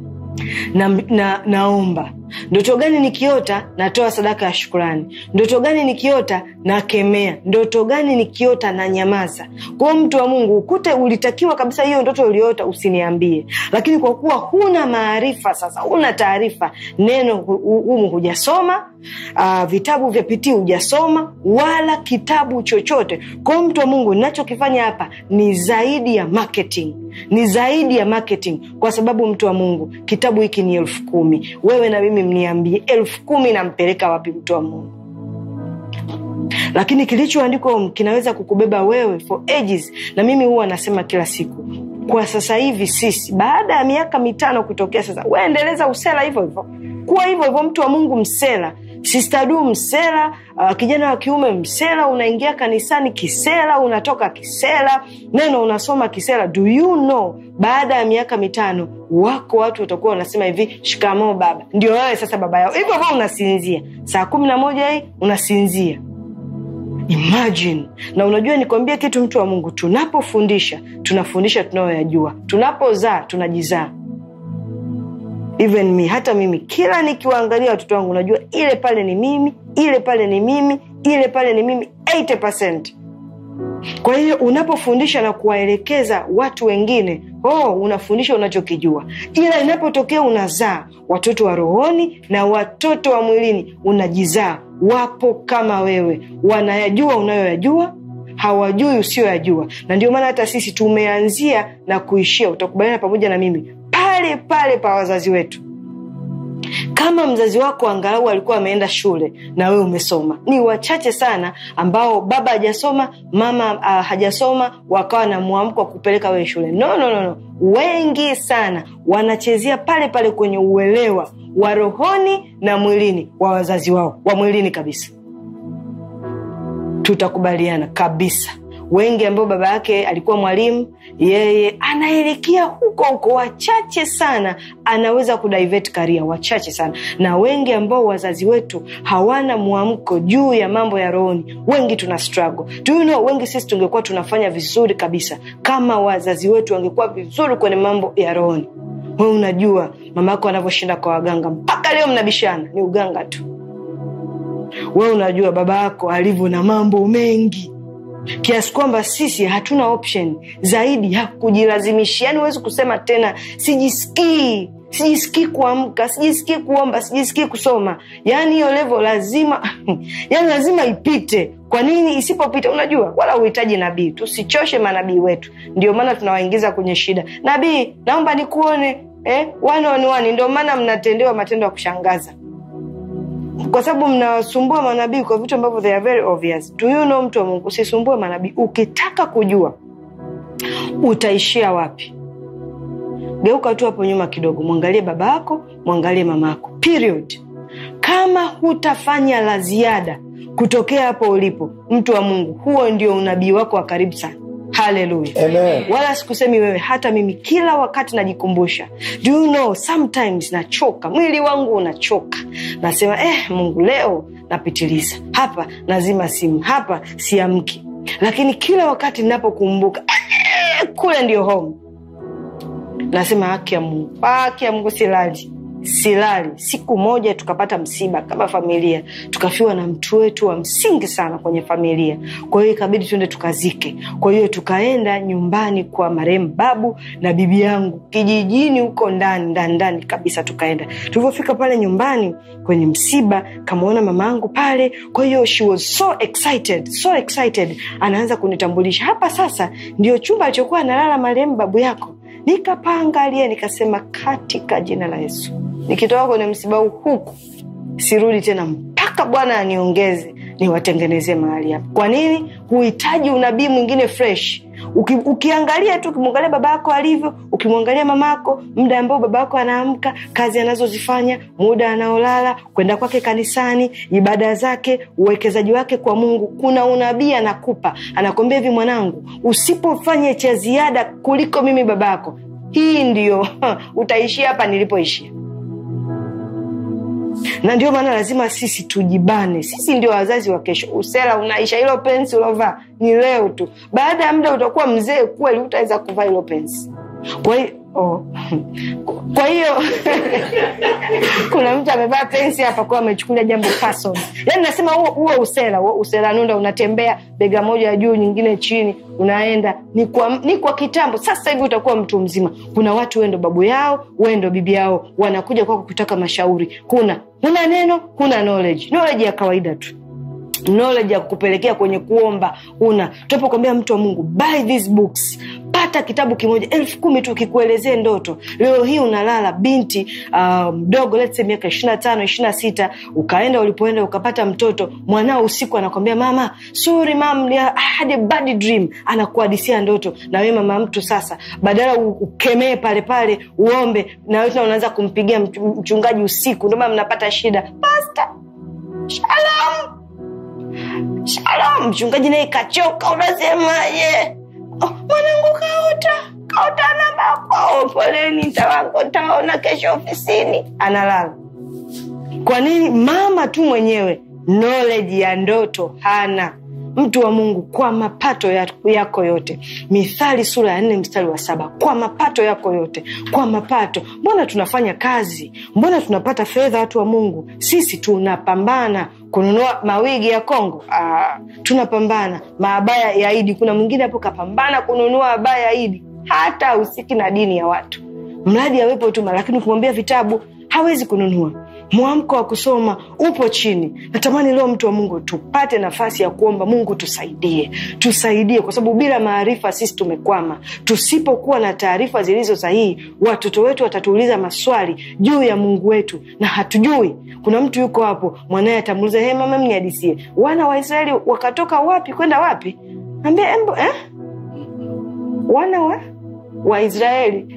[SPEAKER 2] naomba, ndoto gani nikiota natoa sadaka ya shukrani, ndoto gani nikiota nakemea, ndoto gani nikiota na nyamaza. Kwa mtu wa Mungu, ukute ulitakiwa kabisa hiyo ndoto uliota usiniambie, lakini kwa kuwa huna maarifa, sasa huna taarifa, neno humu hujasoma, vitabu vya pitii hujasoma, wala kitabu chochote. Kwa mtu wa Mungu, ninachokifanya hapa ni zaidi ya marketing, ni zaidi ya marketing, kwa sababu mtu wa Mungu, kitabu hiki ni 10,000. Wewe na mimi mniambie 10,000 nampeleka wapi mtu wa Mungu? Lakini kilichoandikwa kinaweza kukubeba wewe for ages. Na mimi huwa nasema kila siku, kwa sasa hivi sisi baada ya miaka 5 kutokea sasa, wewe endeleza usela hivyo hivyo, kuwa hivyo hivyo mtu wa Mungu, msela. Sister Du msela, kijana wa kiume msela, unaingia kanisani kisela, unatoka kisela, neno unasoma kisela. Do you know, baada ya miaka 5 wako watu watakuwa wanasema hivi, shikamoo baba. Ndio wewe sasa baba yao. Hivyo hivyo unasinzia saa 11 hii unasinzia. Imagine. Na unajua nikwambia kitu mtu wa Mungu, tunapofundisha tunafundisha tunayoyajua, tunapozaa tunajizaa. Even me, hata mimi kila nikiwaangalia watoto wangu najua ile pale ni mimi, ile pale ni mimi, ile pale ni mimi 80%. Kwa hiyo unapofundisha na kuwaelekeza watu wengine, unafundisha unachokijua. Ila inapotokea unazaa watoto wa rohoni na watoto wa mwilini, unajizaa. Wapo kama wewe, wanayajua unayoyajua, hawajui usiyoyajua. Na ndio maana hata sisi tumeanzia na kuishia, utakubaliana pamoja na mimi, pale pale pa wazazi wetu. Kama mzazi wako angalau alikuwa ameenda shule na wewe umesoma, ni wachache sana ambao baba hajasoma, mama hajasoma, wakawa na muamko kupeleka wewe shule. No. Wengi sana wanachezea pale pale kwenye uelewa wa rohoni na mwilini wa wazazi wao, wa mwilini kabisa. Tutakubaliana kabisa. Wengi ambao baba yake alikuwa mwalimu, yeye anaelekea huko, wachache sana anaweza kudivert career, wachache sana. Na wengi ambao wazazi wetu hawana muamko juu ya mambo ya rohoni, wengi tuna struggle. Do you know, wengi sisi tungekuwa tunafanya vizuri kabisa kama wazazi wetu wangekuwa vizuri kwenye mambo ya rohoni. Wewe unajua mama yako anavyoshinda kwa waganga, mpaka leo mnabishana, ni uganga tu. Wewe unajua baba yako alivyo na mambo mengi, kiasi kwamba sisi hatuna option zaidi ya kujilazimisha. Yani huwezi kusema tena sijisikii kuamka, sijisikii kuomba, sijisikii kusoma. Yani hiyo level lazima ipite. Kwa nini isipopita? Unajua, wala uhitaji nabii. Tusichoshe manabii wetu. Ndio maana tunawaingiza kwenye shida. Nabii, naomba nikuone, one. Ndio maana mnatendewa matendo ya kushangaza, kwa sababu mnawasumbua manabii kwa vitu ambavyo they are very obvious. Do you know, mtu wa Mungu, usisumbue manabii. Ukitaka kujua utaishia wapi, geuka tu hapo nyuma kidogo, mwangalie baba yako, mwangalie mama yako, period. Kama hutafanya la ziada kutokea hapo ulipo, mtu wa Mungu, huo ndio unabii wako wa karibu sana. Hallelujah.
[SPEAKER 3] Amen.
[SPEAKER 2] Wala sikusemi wewe, hata mimi kila wakati najikumbusha. Do you know, sometimes nachoka, mwili wangu unachoka. Nasema Mungu, leo napitiliza. Hapa nazima simu, hapa siamki. Lakini kila wakati ninapokumbuka kule ndio home, nasema haki ya Mungu silali. silali. Siku moja tukapata msiba kama familia, tukafiwa na mtu wetu wa msingi sana kwenye familia. Kwa hiyo ikabidi tuende tukazike. Kwa hiyo tukaenda nyumbani kwa marehemu babu na bibi yangu kijijini huko ndani kabisa. Tukaenda, tulipofika pale nyumbani kwenye msiba, kamaona mamangu pale. Kwa hiyo she was so excited. Anaanza kunitambulisha, hapa sasa ndio chumba alichokuwa analala marehemu babu yako. Nikapangalia, nikasema katika jina la Yesu, nikitoka kwenye msiba huku sirudi tena mpaka Bwana aniongeze niwatengenezee mahali hapa. Kwa nini? Huhitaji unabii mwingine fresh. Ukiangalia tu, ukimwangalia babako alivyo, ukimwangalia mamako, muda ambao babako anaamka, kazi anazozifanya, muda anaolala, kwenda kwake kanisani, ibada zake, uwekezaji wake kwa Mungu, kuna unabii anakupa. Anakwambia hivi, mwanangu, usipofanya cha ziada kuliko mimi babako, hii ndio utaishia hapa nilipoishia. Na ndio maana lazima sisi tujibane. Sisi ndio wazazi wa kesho. Usela unaisha, hilo pensi ulovaa ni leo tu. Baada ya muda utakuwa mzee kweli, utaweza kuvaa hilo pensi. Kwa hiyo kuna mtu amevaa pensi hapa kwa amechukulia jambo person. Yaani nasema huo usela nunda, unatembea bega moja juu nyingine chini, unaenda ni kwa kitambo. Sasa hivi utakuwa mtu mzima. Kuna watu wewe ndo babu yao, wewe ndo bibi yao, wanakuja kwako kutaka mashauri. Huna neno, huna knowledge ya kawaida tu, knowledge ya kukupelekea kwenye kuomba una. Tunapokuambia mtu wa Mungu, buy these books, pata kitabu kimoja 10,000 tu kikuelezee ndoto. Leo hii unalala binti mdogo, let's say miaka 25, 26, ukaenda ulipoenda ukapata mtoto, mwanao usiku anakuambia, mama, sorry mom, I had a bad dream. Anakuhadisia ndoto. Na wewe mama mtu sasa, badala ukemee pale uombe, na wewe unaanza kumpigia mchungaji usiku. Ndio maana mnapata shida. Pastor, Shalom, mchungaji naye kachoka, unasemaje? Mwanangu kaota na baba, poleni, nitaona kesho ofisini. Analala. Kwa nini? Mama tu mwenyewe knowledge ya ndoto hana. Mtu wa Mungu, kwa mapato yako yote. Mithali sura ya 4 mstari wa 7. Kwa mapato yako yote. Kwa mapato. Mbona tunafanya kazi? Mbona tunapata fedha watu wa Mungu? Sisi tunapambana kununua mawigi ya Kongo. Tunapambana maabaya ya Idi. Kuna mwingine hapo kapambana kununua abaya ya Idi. Hata usiki na dini ya watu. Mradi awepo tu, lakini kumwambia vitabu hawezi kununua. Mwamko wa kusoma upo chini. Natamani leo mtu wa Mungu tupate nafasi ya kuomba Mungu tusaidie, kwa sababu bila maarifa sisi tumekwama. Tusipokuwa na taarifa zilizo sahihi, watoto wetu watatuuliza maswali juu ya Mungu wetu na hatujui. Kuna mtu yuko hapo, mwanae atamuuliza, mama mnihadisie, wana wa Israeli wakatoka wapi kwenda wapi? Ambia wana wa Israeli.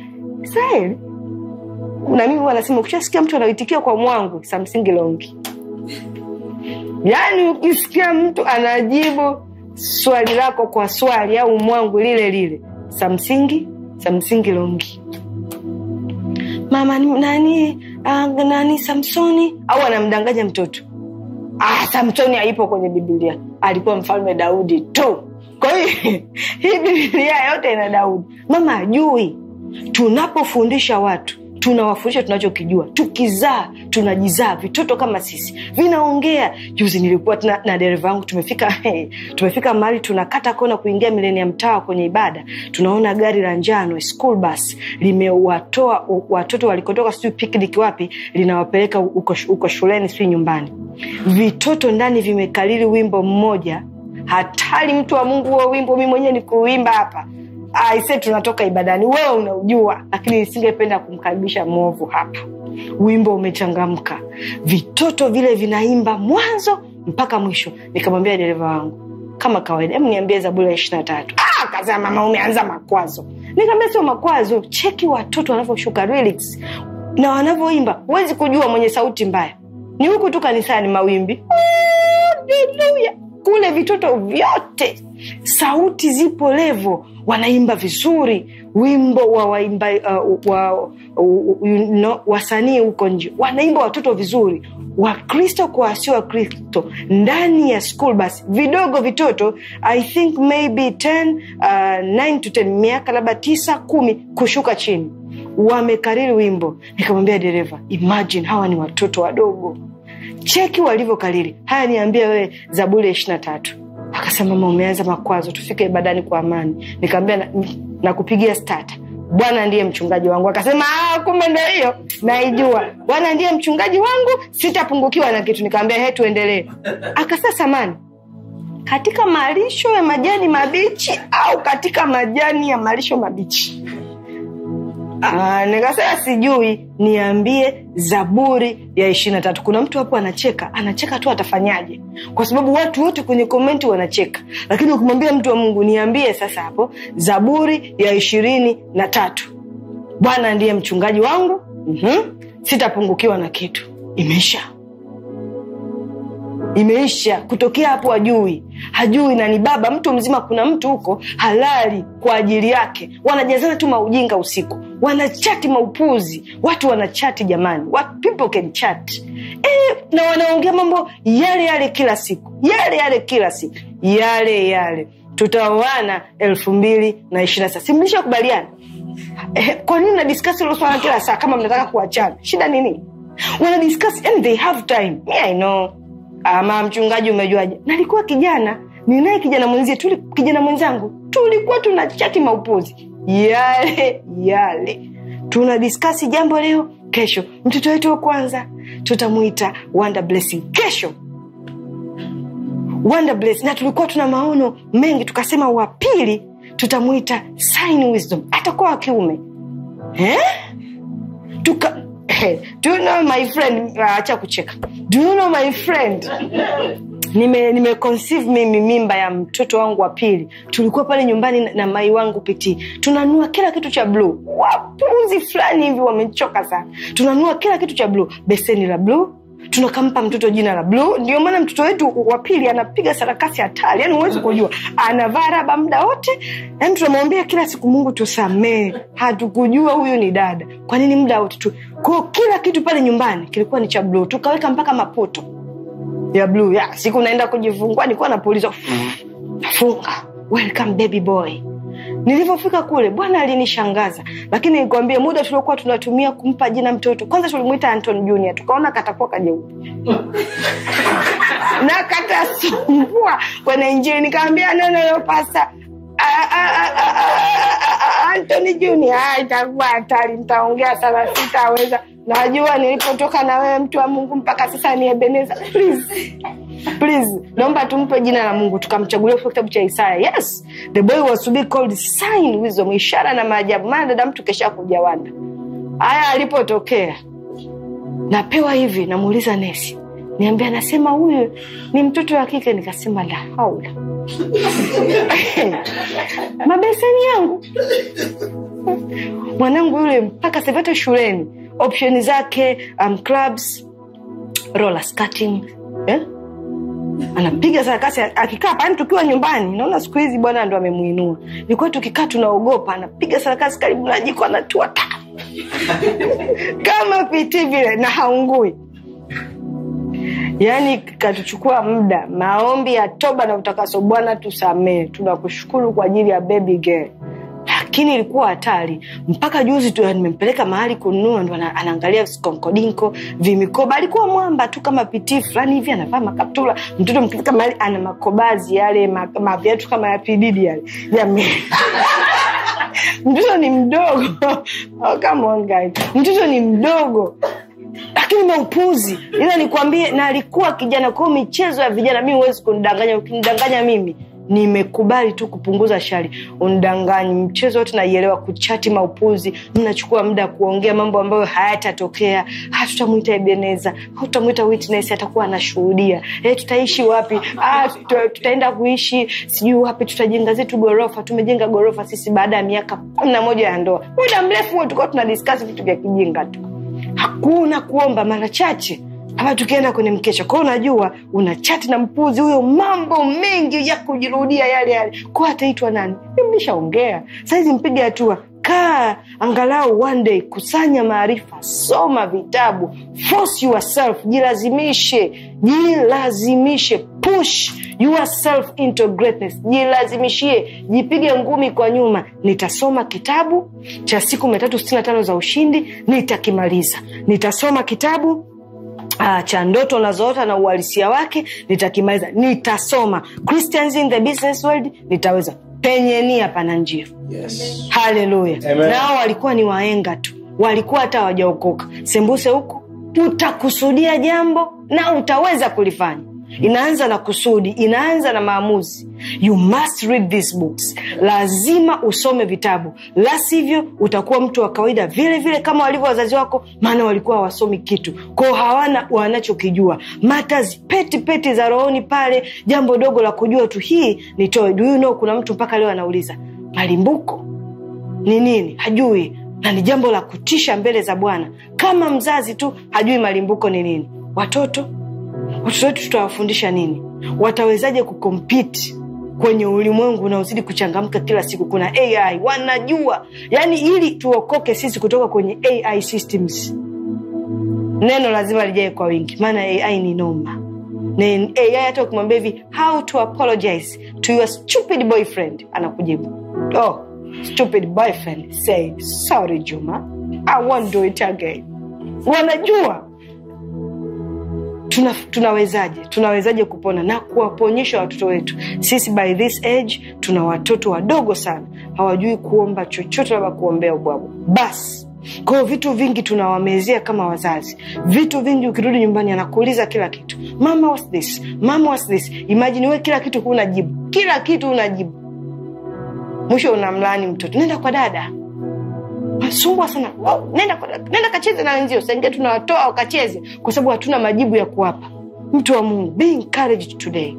[SPEAKER 2] Na mimi wanasema, ukishasikia mtu anaitikia kwa mwangu, samsingi longi. Yaani ukisikia mtu anajibu swali lako kwa swali au mwangu lile, samsingi longi. Mama nani Samsoni, au anamdanganya mtoto. Samsoni haipo kwenye Biblia. Alikuwa mfalme Daudi tu. Kwa hiyo hii Biblia yote ina Daudi. Mama ajui. Tunapofundisha watu, tunawafundisha tunachokijua. Tukizaa, tunajizaa vitoto kama sisi. Vinaongea. Juzi nilikuwa na dereva wangu, tumefika mahali tunakata kona kuingia Millennium Tower kwenye ibada. Tunaona gari la njano, school bus, limewatoa watoto walikotoka sio picnic wapi, linawapeleka uko shuleni sio nyumbani. Vitoto ndani vimekalili wimbo mmoja. Hatari mtu wa Mungu, huo wimbo mimi mwenyewe nikuimba hapa. Aise, tunatoka ibadani, wewe unaujua, lakini nisingependa kumkaribisha mwovu hapa. Wimbo umechangamka, vitoto vile vinaimba mwanzo mpaka mwisho. Nikamwambia dereva wangu, kama kawaida, niambie Zaburi 23. Kaza mama, umeanza makwazo. Nikamwambia sio makwazo, cheki watoto wanavyoshuka lyrics na wanavyoimba. Huwezi kujua mwenye sauti mbaya. Ni huku tu kanisani mawimbi. Haleluya. Kule vitoto vyote sauti zipo levo, wanaimba vizuri. Wimbo wa waimba wasanii huko nje wanaimba watoto vizuri. Wakristo kwa wasio Wakristo ndani ya school bus, vidogo vitoto, I think maybe 9 to 10, miaka labda 9, 10 kushuka chini. wamekariri wimbo. Nikamwambia dereva, imagine hawa ni watoto wadogo, cheki walivyokariri. Haya, niambie wewe Zaburi 23. Akasema, mama umeanza makwazo, tufike ibadani kwa amani. Nikamwambia na kupigia starter, Bwana ndiye mchungaji wangu. Akasema, kumbe ndio hiyo naijua, Bwana ndiye mchungaji wangu, sitapungukiwa na kitu. Nikamwambia tuendelee. Akasema, samani, katika malisho ya majani mabichi au katika majani ya malisho mabichi? Nikasema sijui, niambie Zaburi ya 23. Kuna mtu hapo anacheka tu, atafanyaje? Kwa sababu watu wote kwenye komenti wanacheka. Lakini ukimwambia mtu wa Mungu, niambie sasa hapo Zaburi ya 23, Bwana ndiye mchungaji wangu, sitapungukiwa na kitu. Imeisha. Kutokea hapo hajui na ni baba mtu mzima. Kuna mtu huko halali kwa ajili yake, wanajazana tu maujinga usiku, wanachati maupuzi. Watu wanachati jamani, people can chat na wanaongea mambo yale kila siku, yale. Tutaoana 2026. Simlisha kubaliana. Kwa nini na discuss hilo swala kila saa kama mnataka kuachana? Shida nini? Wana discuss and they have time. I know. Ama mchungaji umejuaje? Nalikuwa kijana, ninaye kijana mwenzangu, tulikuwa tunachati maupuzi yale. Tuna discuss jambo leo, kesho mtoto wetu wa kwanza tutamuita Wonder Blessing. Kesho Wonder Blessing. Na tulikuwa tuna maono mengi, tukasema wa pili tutamuita Sign Wisdom, atakuwa wa kiume. Do you know my friend, acha kucheka. Do you know my friend, nime conceive mimi mimba ya mtoto wangu wa pili. Tulikuwa pale nyumbani na mai wangu Piti, tunanunua kila kitu cha blue. Wapuzi fulani hivi wamechoka sana. Tunanunua kila kitu cha blue, beseni la blue, tunakampa mtoto jina la blue. Ndio maana mtoto wetu wa pili anapiga sarakasi hatari, yani huwezi kujua, anavaa raba muda wote. Yani tunamwambia kila siku, Mungu tusamee, hatukujua huyu ni dada. Kwa nini muda wote tu? Kwa kila kitu pale nyumbani kilikuwa ni cha blue, tukaweka mpaka mapoto ya blue. Siku naenda kujifungua nilikuwa napuliza, funga, welcome baby boy. Nilipofika kule Bwana alinishangaza. Lakini nikwambie, muda tuliokuwa tunatumia kumpa jina mtoto, kwanza tulimuita Anton Junior, tukaona katapoka jeupe na katasumbua kwenye Injili. Nikamwambia no pasta, Anton Junior itakuwa hatari, nitaongea sana, sitaweza. Najua nilipotoka na wewe mtu wa Mungu mpaka sasa ni Ebeneza. Please, naomba tumpe jina la Mungu. Tukamchagulia kwa kitabu cha Isaya. Yes, the boy was to be called Sign Wisdom, ishara na maajabu. Maana dada mtu kesha kuja Wanda. Haya alipotokea, napewa hivi, namuuliza nesi, niambia, nasema huyu ni mtoto wa kike. Nikasema la haula. Mabeseni yangu mwanangu yule mpaka sasa shuleni, option zake clubs, roller skating, anapiga sarakasi akikaa pale. Tukiwa nyumbani, naona siku hizi Bwana ndo amemuinua. Nilikuwa tukikaa tunaogopa, anapiga sarakasi karibu na jiko, anatua kama Piti vile na haungui. Yani katuchukua muda, maombi ya toba na utakaso. Bwana tusamee, tunakushukuru kwa ajili ya baby girl. Lakini ilikuwa hatari. Mpaka juzi tu nimempeleka mahali kununua, ndo anaangalia skonkodinko, vimikoba. Alikuwa mwamba tu kama Piti fulani hivi, anavaa makaptula. Mtoto mkifika mahali ana makobazi yale, maviatu kama ya Pididi yale. Mtoto ni mdogo. Come on guys. Mtoto ni mdogo, lakini maupuzi. Ila nikwambie, na alikuwa kijana. Kwa michezo ya vijana mimi huwezi kunidanganya. Ukinidanganya mimi, nimekubali tu kupunguza shari. Undanganyi, mchezo wote naielewa. Kuchati maupuzi, mnachukua muda kuongea mambo ambayo hayatatokea. Hatutamuita Ebeneza, hatutamuita Witness, atakuwa anashuhudia. Tutaishi wapi? Tutaenda kuishi sijui wapi, tutajenga zetu gorofa. Tumejenga gorofa sisi baada ya miaka 11 ya ndoa. Muda mrefu wote tulikuwa tunadiscuss vitu vya kijinga tu. Hakuna kuomba, mara chache hapa tukienda kwenye mkesha. Kwa unajua unachati na mpuzi huyo, mambo mengi ya kujirudia yale. Kwa ataitwa nani? Nimeshaongea. Saizi mpige hatua. kaa angalau one day, kusanya maarifa, soma vitabu, force yourself, jilazimishe, push yourself into greatness, jilazimishie, jipige ngumi kwa nyuma. Nitasoma kitabu cha siku 365 za ushindi, nitakimaliza. Nitasoma kitabu cha ndoto unazoota na uhalisia wake, nitakimaliza. Nitasoma Christians in the Business World, nitaweza. Penye nia pana njia.
[SPEAKER 3] Yes.
[SPEAKER 2] Hallelujah. Nao walikuwa ni waenga tu, walikuwa hata hawajaokoka. Sembuse huko, utakusudia jambo na utaweza kulifanya. Inaanza na kusudi, inaanza na maamuzi. You must read these books. Lazima usome vitabu, la sivyo utakuwa mtu wa kawaida vile vile kama walivyo wazazi wako, maana walikuwa hawasomi kitu, kwa hawana wanachokijua. Matters peti za rohoni pale, jambo dogo la kujua tu, hii nitoe. Do you know, kuna mtu mpaka leo anauliza malimbuko ni nini? Hajui, na ni jambo la kutisha mbele za Bwana. Kama mzazi tu hajui malimbuko ni nini, watoto wetu tutawafundisha nini? Watawezaje kucompete kwenye ulimwengu unaozidi kuchangamka kila siku? Kuna AI, wanajua. Yani ili tuokoke sisi kutoka kwenye AI systems, neno lazima lijae kwa wingi, maana AI ni noma. Na AI hata ukimwambia hivi, how to apologize to your stupid boyfriend, anakujibu, oh, stupid boyfriend, say sorry Juma, I won't do it again. Wanajua. Tunawezaje kupona na kuwaponyesha watoto wetu? Sisi by this age tuna watoto wadogo sana, hawajui kuomba chochote, labda kuombea ubwabwa basi. Kwa vitu vingi tunawamezea kama wazazi. Vitu vingi ukirudi nyumbani anakuuliza kila kitu. Mama what's this? Mama what's this? Imagine wewe kila kitu unajibu. Kila kitu unajibu. Mwisho unamlaani mtoto. Nenda kwa dada. Masumbua sana. Wow, nenda kacheze na wenzio. Sasa tunawatoa wakacheze kwa sababu hatuna majibu ya kuwapa. Mtu wa Mungu, be encouraged today.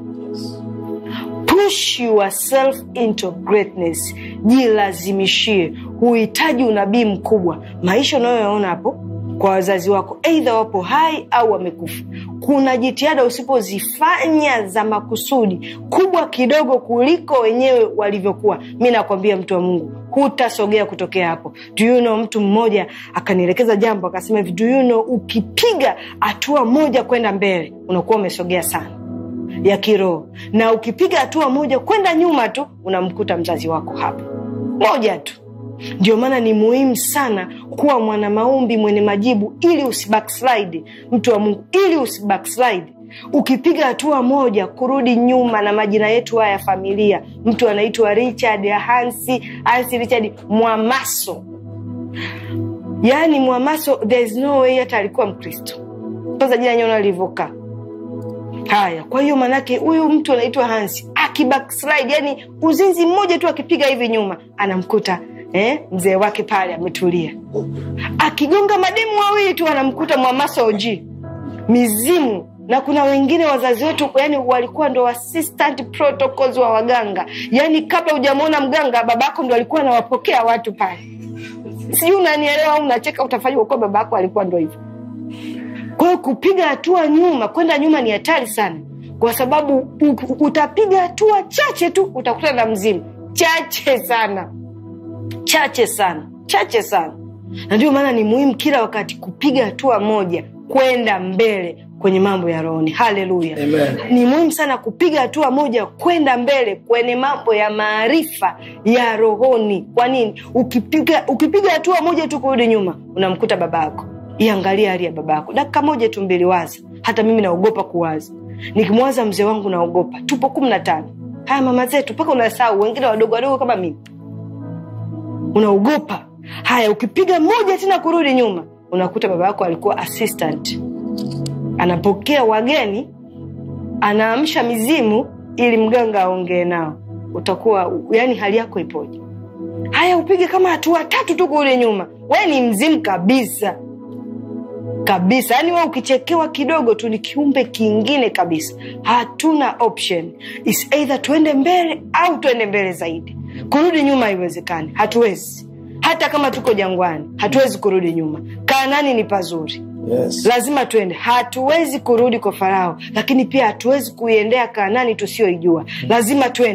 [SPEAKER 2] Push yourself into greatness. Jilazimishie. Huhitaji unabii mkubwa. Maisha unayoyaona hapo kwa wazazi wako, either wapo hai au wamekufa, kuna jitihada usipozifanya za makusudi kubwa kidogo kuliko wenyewe walivyokuwa, mimi nakwambia mtu wa Mungu, hutasogea kutokea hapo. Do you know, mtu mmoja akanielekeza jambo akasema hivi, do you know, ukipiga hatua moja kwenda mbele unakuwa umesogea sana ya kiroho, na ukipiga hatua moja kwenda nyuma tu unamkuta mzazi wako hapo moja tu. Ndio maana ni muhimu sana kuwa mwana maombi mwenye majibu, ili usibackslide. Mtu wa Mungu, ili usibackslide. Ukipiga hatua moja kurudi nyuma, na majina yetu haya familia, mtu anaitwa Richard Hansi Richard Mwamaso. Yani Mwamaso, there's no way hata alikuwa Mkristo. Kwanza jina nyona livoka. Haya, kwa hiyo manake huyu mtu anaitwa Hansi akibackslide, yani uzinzi mmoja tu akipiga hivi nyuma anamkuta mzee wake pale ametulia. Akigonga mademu wawili tu anamkuta Mwamaso OG. Mizimu. Na kuna wengine wazazi wetu yani walikuwa ndo assistant protocols wa waganga. Yani kabla hujamuona mganga, babako ndo alikuwa anawapokea watu pale. Sijui unanielewa au unacheka, utafanya kwa babako alikuwa ndo hivyo. Kwa hiyo kupiga hatua nyuma, kwenda nyuma ni hatari sana, kwa sababu utapiga hatua chache tu utakutana na mzimu. Chache sana. Na ndio maana ni muhimu kila wakati kupiga hatua moja kwenda mbele kwenye mambo ya rohoni. Haleluya. Ni muhimu sana kupiga hatua moja kwenda mbele kwenye mambo ya maarifa ya rohoni. Kwa nini? Ukipiga hatua moja tu kurudi nyuma unamkuta babako. Iangalia hali ya babako. Dakika moja tu mbili waza. Hata mimi naogopa kuwaza. Nikimwaza mzee wangu naogopa. Tupo 15. Haya mama zetu paka unasahau, wengine wadogo kama mimi. Unaogopa. Haya, ukipiga moja tena kurudi nyuma unakuta baba yako alikuwa assistant, anapokea wageni, anaamsha mizimu ili mganga aongee nao. Utakuwa yani hali yako ipoje? Haya, upige kama hatua 3 tu kurudi nyuma, wewe ni mzimu kabisa. Yani wewe ukichekewa kidogo tu ni kiumbe kingine kabisa. Hatuna option. Is either tuende mbele au tuende mbele zaidi. Kurudi nyuma haiwezekani. Hatuwezi. Hata kama tuko jangwani, hatuwezi kurudi nyuma. Kanaani ni pazuri.
[SPEAKER 3] Yes.
[SPEAKER 2] Lazima tuende. Hatuwezi kurudi kwa Farao, lakini pia hatuwezi kuiendea Kanaani tusiyoijua. Lazima tuende.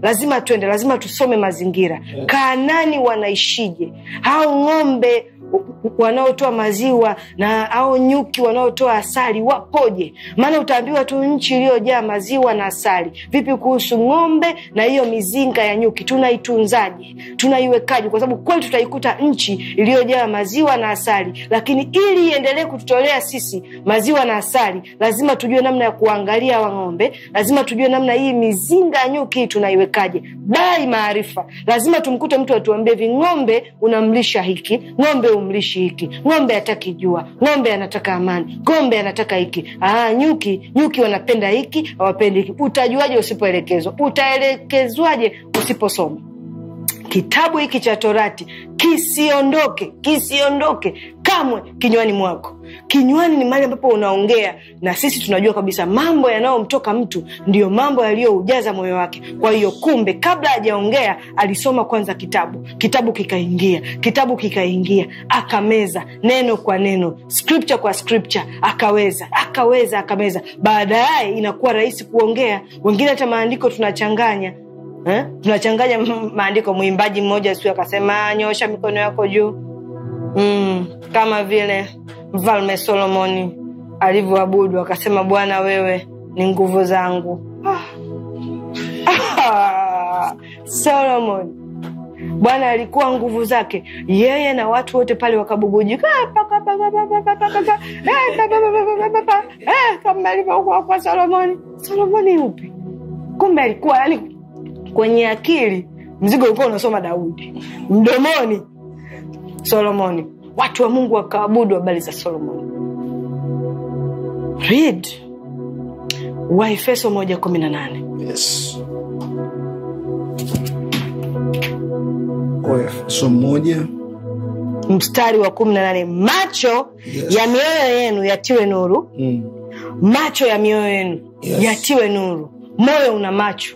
[SPEAKER 2] lazima tuende, lazima tusome mazingira. Kanaani wanaishije? Hao ng'ombe wanaotoa maziwa na hao nyuki wanaotoa asali wapoje? Maana utaambiwa tu nchi iliyojaa maziwa na asali. Vipi kuhusu ng'ombe na hiyo mizinga ya nyuki? Tunaitunzaje? Tunaiwekaje? Kwa sababu kweli tutaikuta nchi iliyojaa maziwa na asali, lakini ili iendelee kututolea sisi maziwa na asali, lazima tujue namna ya kuangalia wa ng'ombe, lazima tujue namna hii mizinga ya nyuki tunaiwekaje. Bai maarifa. Lazima tumkute mtu atuambie ng'ombe unamlisha hiki, ng'ombe umlishi hiki, ng'ombe hataki jua, ng'ombe anataka amani, ng'ombe anataka hiki. Nyuki wanapenda hiki, hawapendi hiki. Utajuaje usipoelekezwa? Utaelekezwaje usiposoma? Kitabu hiki cha Torati kisiondoke kamwe kinywani mwako. Kinywani ni mahali ambapo unaongea, na sisi tunajua kabisa mambo yanayomtoka mtu ndiyo mambo yaliyoujaza moyo wake. Kwa hiyo kumbe kabla hajaongea alisoma kwanza kitabu kikaingia, akameza neno kwa neno, scripture kwa scripture, akameza. Baadaye inakuwa rahisi kuongea. Wengine hata maandiko tunachanganya maandiko. Mwimbaji mmoja siku akasema nyosha mikono yako juu, kama vile Mfalme Solomoni alivyoabudu, akasema Bwana wewe ni nguvu zangu. Solomon, Bwana alikuwa nguvu zake. Yeye na watu wote pale wakabubujika kama alivyokuwa kwa Solomoni. Solomoni yupi? Kumbe alikuwa kwenye akili mzigo ulikuwa unasoma Daudi, mdomoni Solomoni. Watu wa Mungu wakaabudu habari za Solomoni. Read Waefeso 1:18.
[SPEAKER 3] Yes. Waefeso 1
[SPEAKER 2] mstari wa 18. Macho ya mioyo yenu yatiwe nuru. Macho ya mioyo yenu yatiwe nuru. Moyo una macho.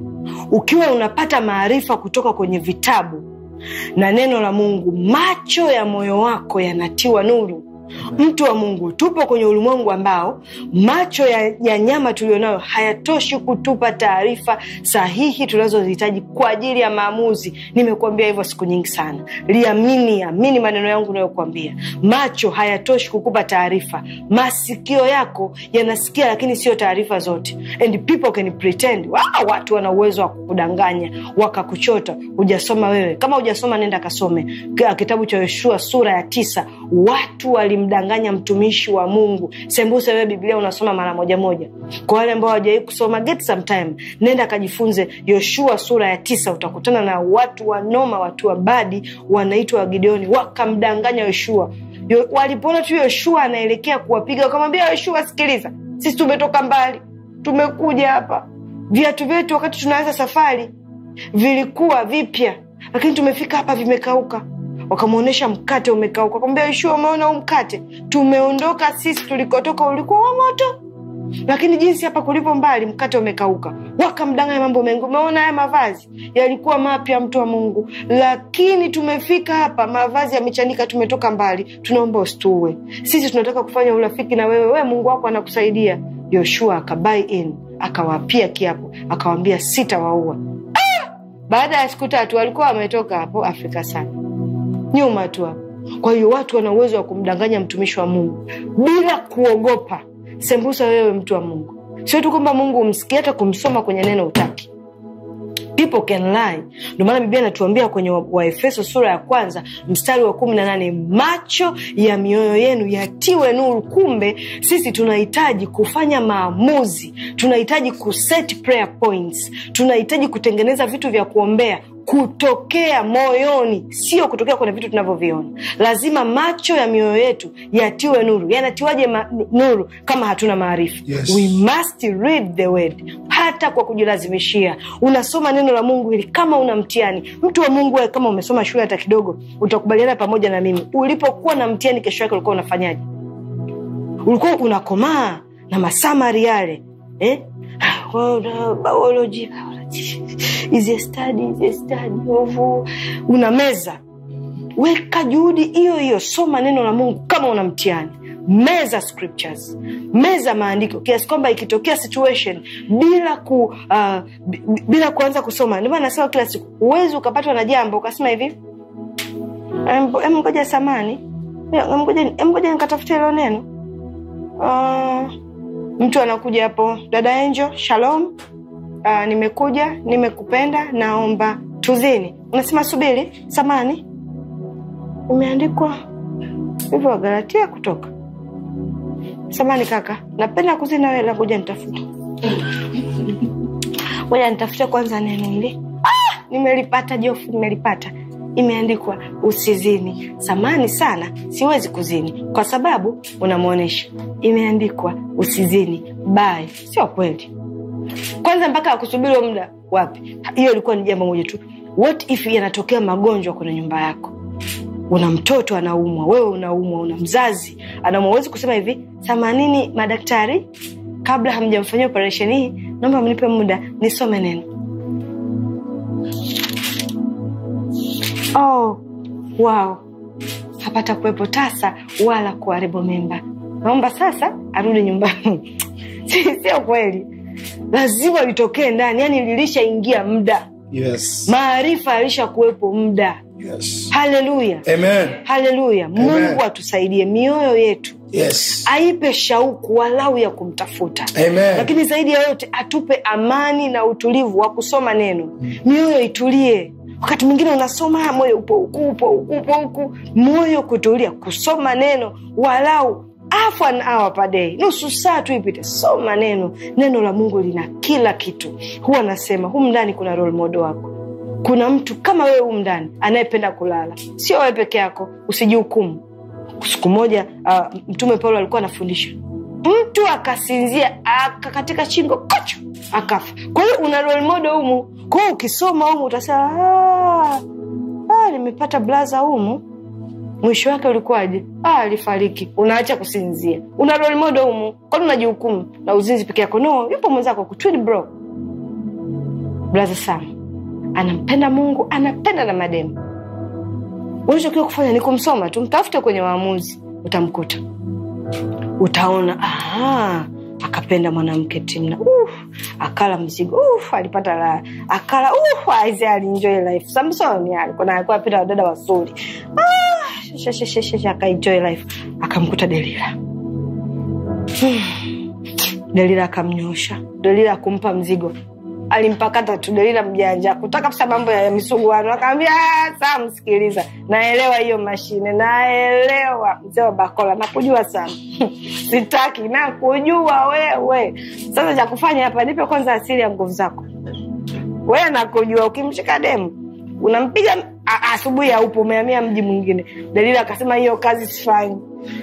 [SPEAKER 2] Ukiwa unapata maarifa kutoka kwenye vitabu na neno la Mungu, macho ya moyo wako yanatiwa nuru. Mtu wa Mungu, tupo kwenye ulimwengu ambao macho ya nyama tulionayo hayatoshi kutupa taarifa sahihi tunazozihitaji kwa ajili ya maamuzi. Nimekuambia hivyo siku nyingi sana. Amini maneno yangu nayokuambia. Macho hayatoshi kukupa taarifa. Masikio yako yanasikia, lakini sio taarifa zote. And people can pretend. Watu wana uwezo wa kukudanganya, wakakuchota. Hujasoma wewe. Kama hujasoma nenda kasome kitabu cha Yoshua sura ya 9. Watu walimdanganya mtumishi wa Mungu. Sembuse wewe Biblia unasoma mara moja. Kwa wale ambao hawajawahi kusoma, get some time, nenda kajifunze Yoshua sura ya 9. Utakutana na watu wanoma, watu wabadi, wanaitwa Gideoni. Wakamdanganya Yoshua. Walipoona tu Yoshua anaelekea kuwapiga, wakamwambia Yoshua, sikiliza, sisi tumetoka mbali, tumekuja hapa. Viatu vyetu wakati tunaanza safari vilikuwa vipya, lakini tumefika hapa vimekauka. Wakamuonesha mkate umekauka. Akamwambia Yoshua, umeona huu mkate? Tumeondoka sisi, tulikotoka ulikuwa wa moto, lakini jinsi hapa kulipo mbali mkate umekauka. Wakamdanganya mambo mengi. Umeona haya mavazi yalikuwa mapya, mtu wa Mungu, lakini tumefika hapa mavazi yamechanika, tumetoka mbali, tunaomba usituue. Sisi tunataka kufanya urafiki na wewe, Mungu wako anakusaidia. Yoshua akabuy in, akawapia kiapo, akawaambia sitawaua. Baada ya siku 3 walikuwa wametoka hapo Afrika sana, nyuma tu hapo. Kwa hiyo watu wana uwezo wa kumdanganya mtumishi wa Mungu bila kuogopa. Sembusa wewe mtu wa Mungu. Sio tu kwamba Mungu umsikie, hata kumsoma kwenye neno utaki. People can lie. Ndio maana Biblia inatuambia kwenye Waefeso sura ya 1 mstari wa 18, macho ya mioyo yenu yatiwe nuru. Kumbe sisi tunahitaji kufanya maamuzi, tunahitaji kuset prayer points, tunahitaji kutengeneza vitu vya kuombea kutokea moyoni, sio kutokea kwenye vitu tunavyoviona. Lazima macho ya mioyo yetu yatiwe nuru. Yanatiwaje nuru kama hatuna maarifa?
[SPEAKER 3] Yes.
[SPEAKER 2] We must read the word. Hata kwa kujilazimishia unasoma neno la Mungu ili kama una mtihani. Mtu wa Mungu, wewe kama umesoma shule hata kidogo, utakubaliana pamoja na mimi, ulipokuwa na mtihani kesho yake ulikuwa unafanyaje? Ulikuwa unakomaa na masamari yale, biology is a study of unameza. Weka juhudi hiyo, soma neno la Mungu kama una mtihani. meza scriptures, meza maandiko, kiasi kwamba ikitokea situation bila kuanza kusoma. Ndio maana nasema kila siku uwezo ukapatwa na jambo ukasema hivi, ngoja samani, ngoja nikatafutie hilo neno. Mtu anakuja hapo, dada Angel, shalom, nimekuja, nimekupenda, naomba tuzini. Unasema subiri, samani, imeandikwa hivyo Galatia kutoka. Samani kaka, napenda kuzini na wewe, ngoja nitafuta. Ngoja nitafute kwanza neno hili. Nimelipata Jofu, nimelipata. Imeandikwa usizini. Samani sana, siwezi kuzini kwa sababu unamuonesha. Imeandikwa usizini. Bye. Sio kweli. Kwanza mpaka akusubiri muda wapi? Hiyo ilikuwa ni jambo moja tu. What if yanatokea magonjwa kwenye nyumba yako? Una mtoto anaumwa, wewe unaumwa, una mzazi anaumwa, huwezi kusema hivi, samanini madaktari, kabla hamjamfanyia operation hii, naomba mnipe muda nisome neno. Wow. Hapata kuwepo tasa wala kuharibu mimba. Naomba sasa arudi nyumbani. Sio kweli. Lazima litokee ndani, yani lilishaingia muda.
[SPEAKER 3] Yes.
[SPEAKER 2] Maarifa alishakuwepo muda.
[SPEAKER 3] Yes.
[SPEAKER 2] Haleluya.
[SPEAKER 3] Amen.
[SPEAKER 2] Haleluya. Mungu atusaidie mioyo yetu.
[SPEAKER 3] Yes.
[SPEAKER 2] Aipe shauku walau ya kumtafuta.
[SPEAKER 3] Amen.
[SPEAKER 2] Lakini zaidi ya yote atupe amani na utulivu wa kusoma neno. Mioyo itulie. Wakati mwingine unasoma moyo upo huku, moyo kutulia, kusoma neno walau half an hour per day, nusu saa tu ipite, soma neno. Neno la Mungu lina kila kitu. Huwa nasema humu ndani kuna role model wako. Kuna mtu kama wewe humu ndani anayependa kulala. Sio wewe peke yako, usijihukumu. Siku moja Mtume Paulo alikuwa anafundisha. Mtu akasinzia, akakatika shingo, kocho, akafa. Kwa hiyo una role model humu. Kwa hiyo ukisoma humu utasema nimepata blaza humu. Mwisho wake ulikuwaje? Alifariki. Unaacha kusinzia. Una role model humu. Kwa nini unajihukumu na uzinzi peke yako? No, yupo mwenzako twin bro. Blaza Sam anampenda Mungu, anapenda na mademu. Unachokiwa kufanya ni kumsoma tu, mtafute kwenye Waamuzi, utamkuta. Utaona akapenda mwanamke Timna. Akala mzigo. Alipata la. Akala Isaiah enjoy life. Samson alikuwa apenda wadada wazuri. Aka enjoy life. Akamkuta Delila. Delila akamnyosha. Delila kumpa mzigo. Alimpakata tu. Delila mjanja. Kutaka kabisa mambo ya misuguano. Akamwambia, Sam sikiliza. Naelewa hiyo mashine. Naelewa. Mzee wa Bakola. Nakujua sana. Sitaki na kujua wewe. Sasa cha kufanya hapa, nipe kwanza asili ya nguvu zako. Wewe nakujua, ukimshika demu unampiga asubuhi upo umehamia mji mwingine. Delila akasema hiyo kazi sifanyi.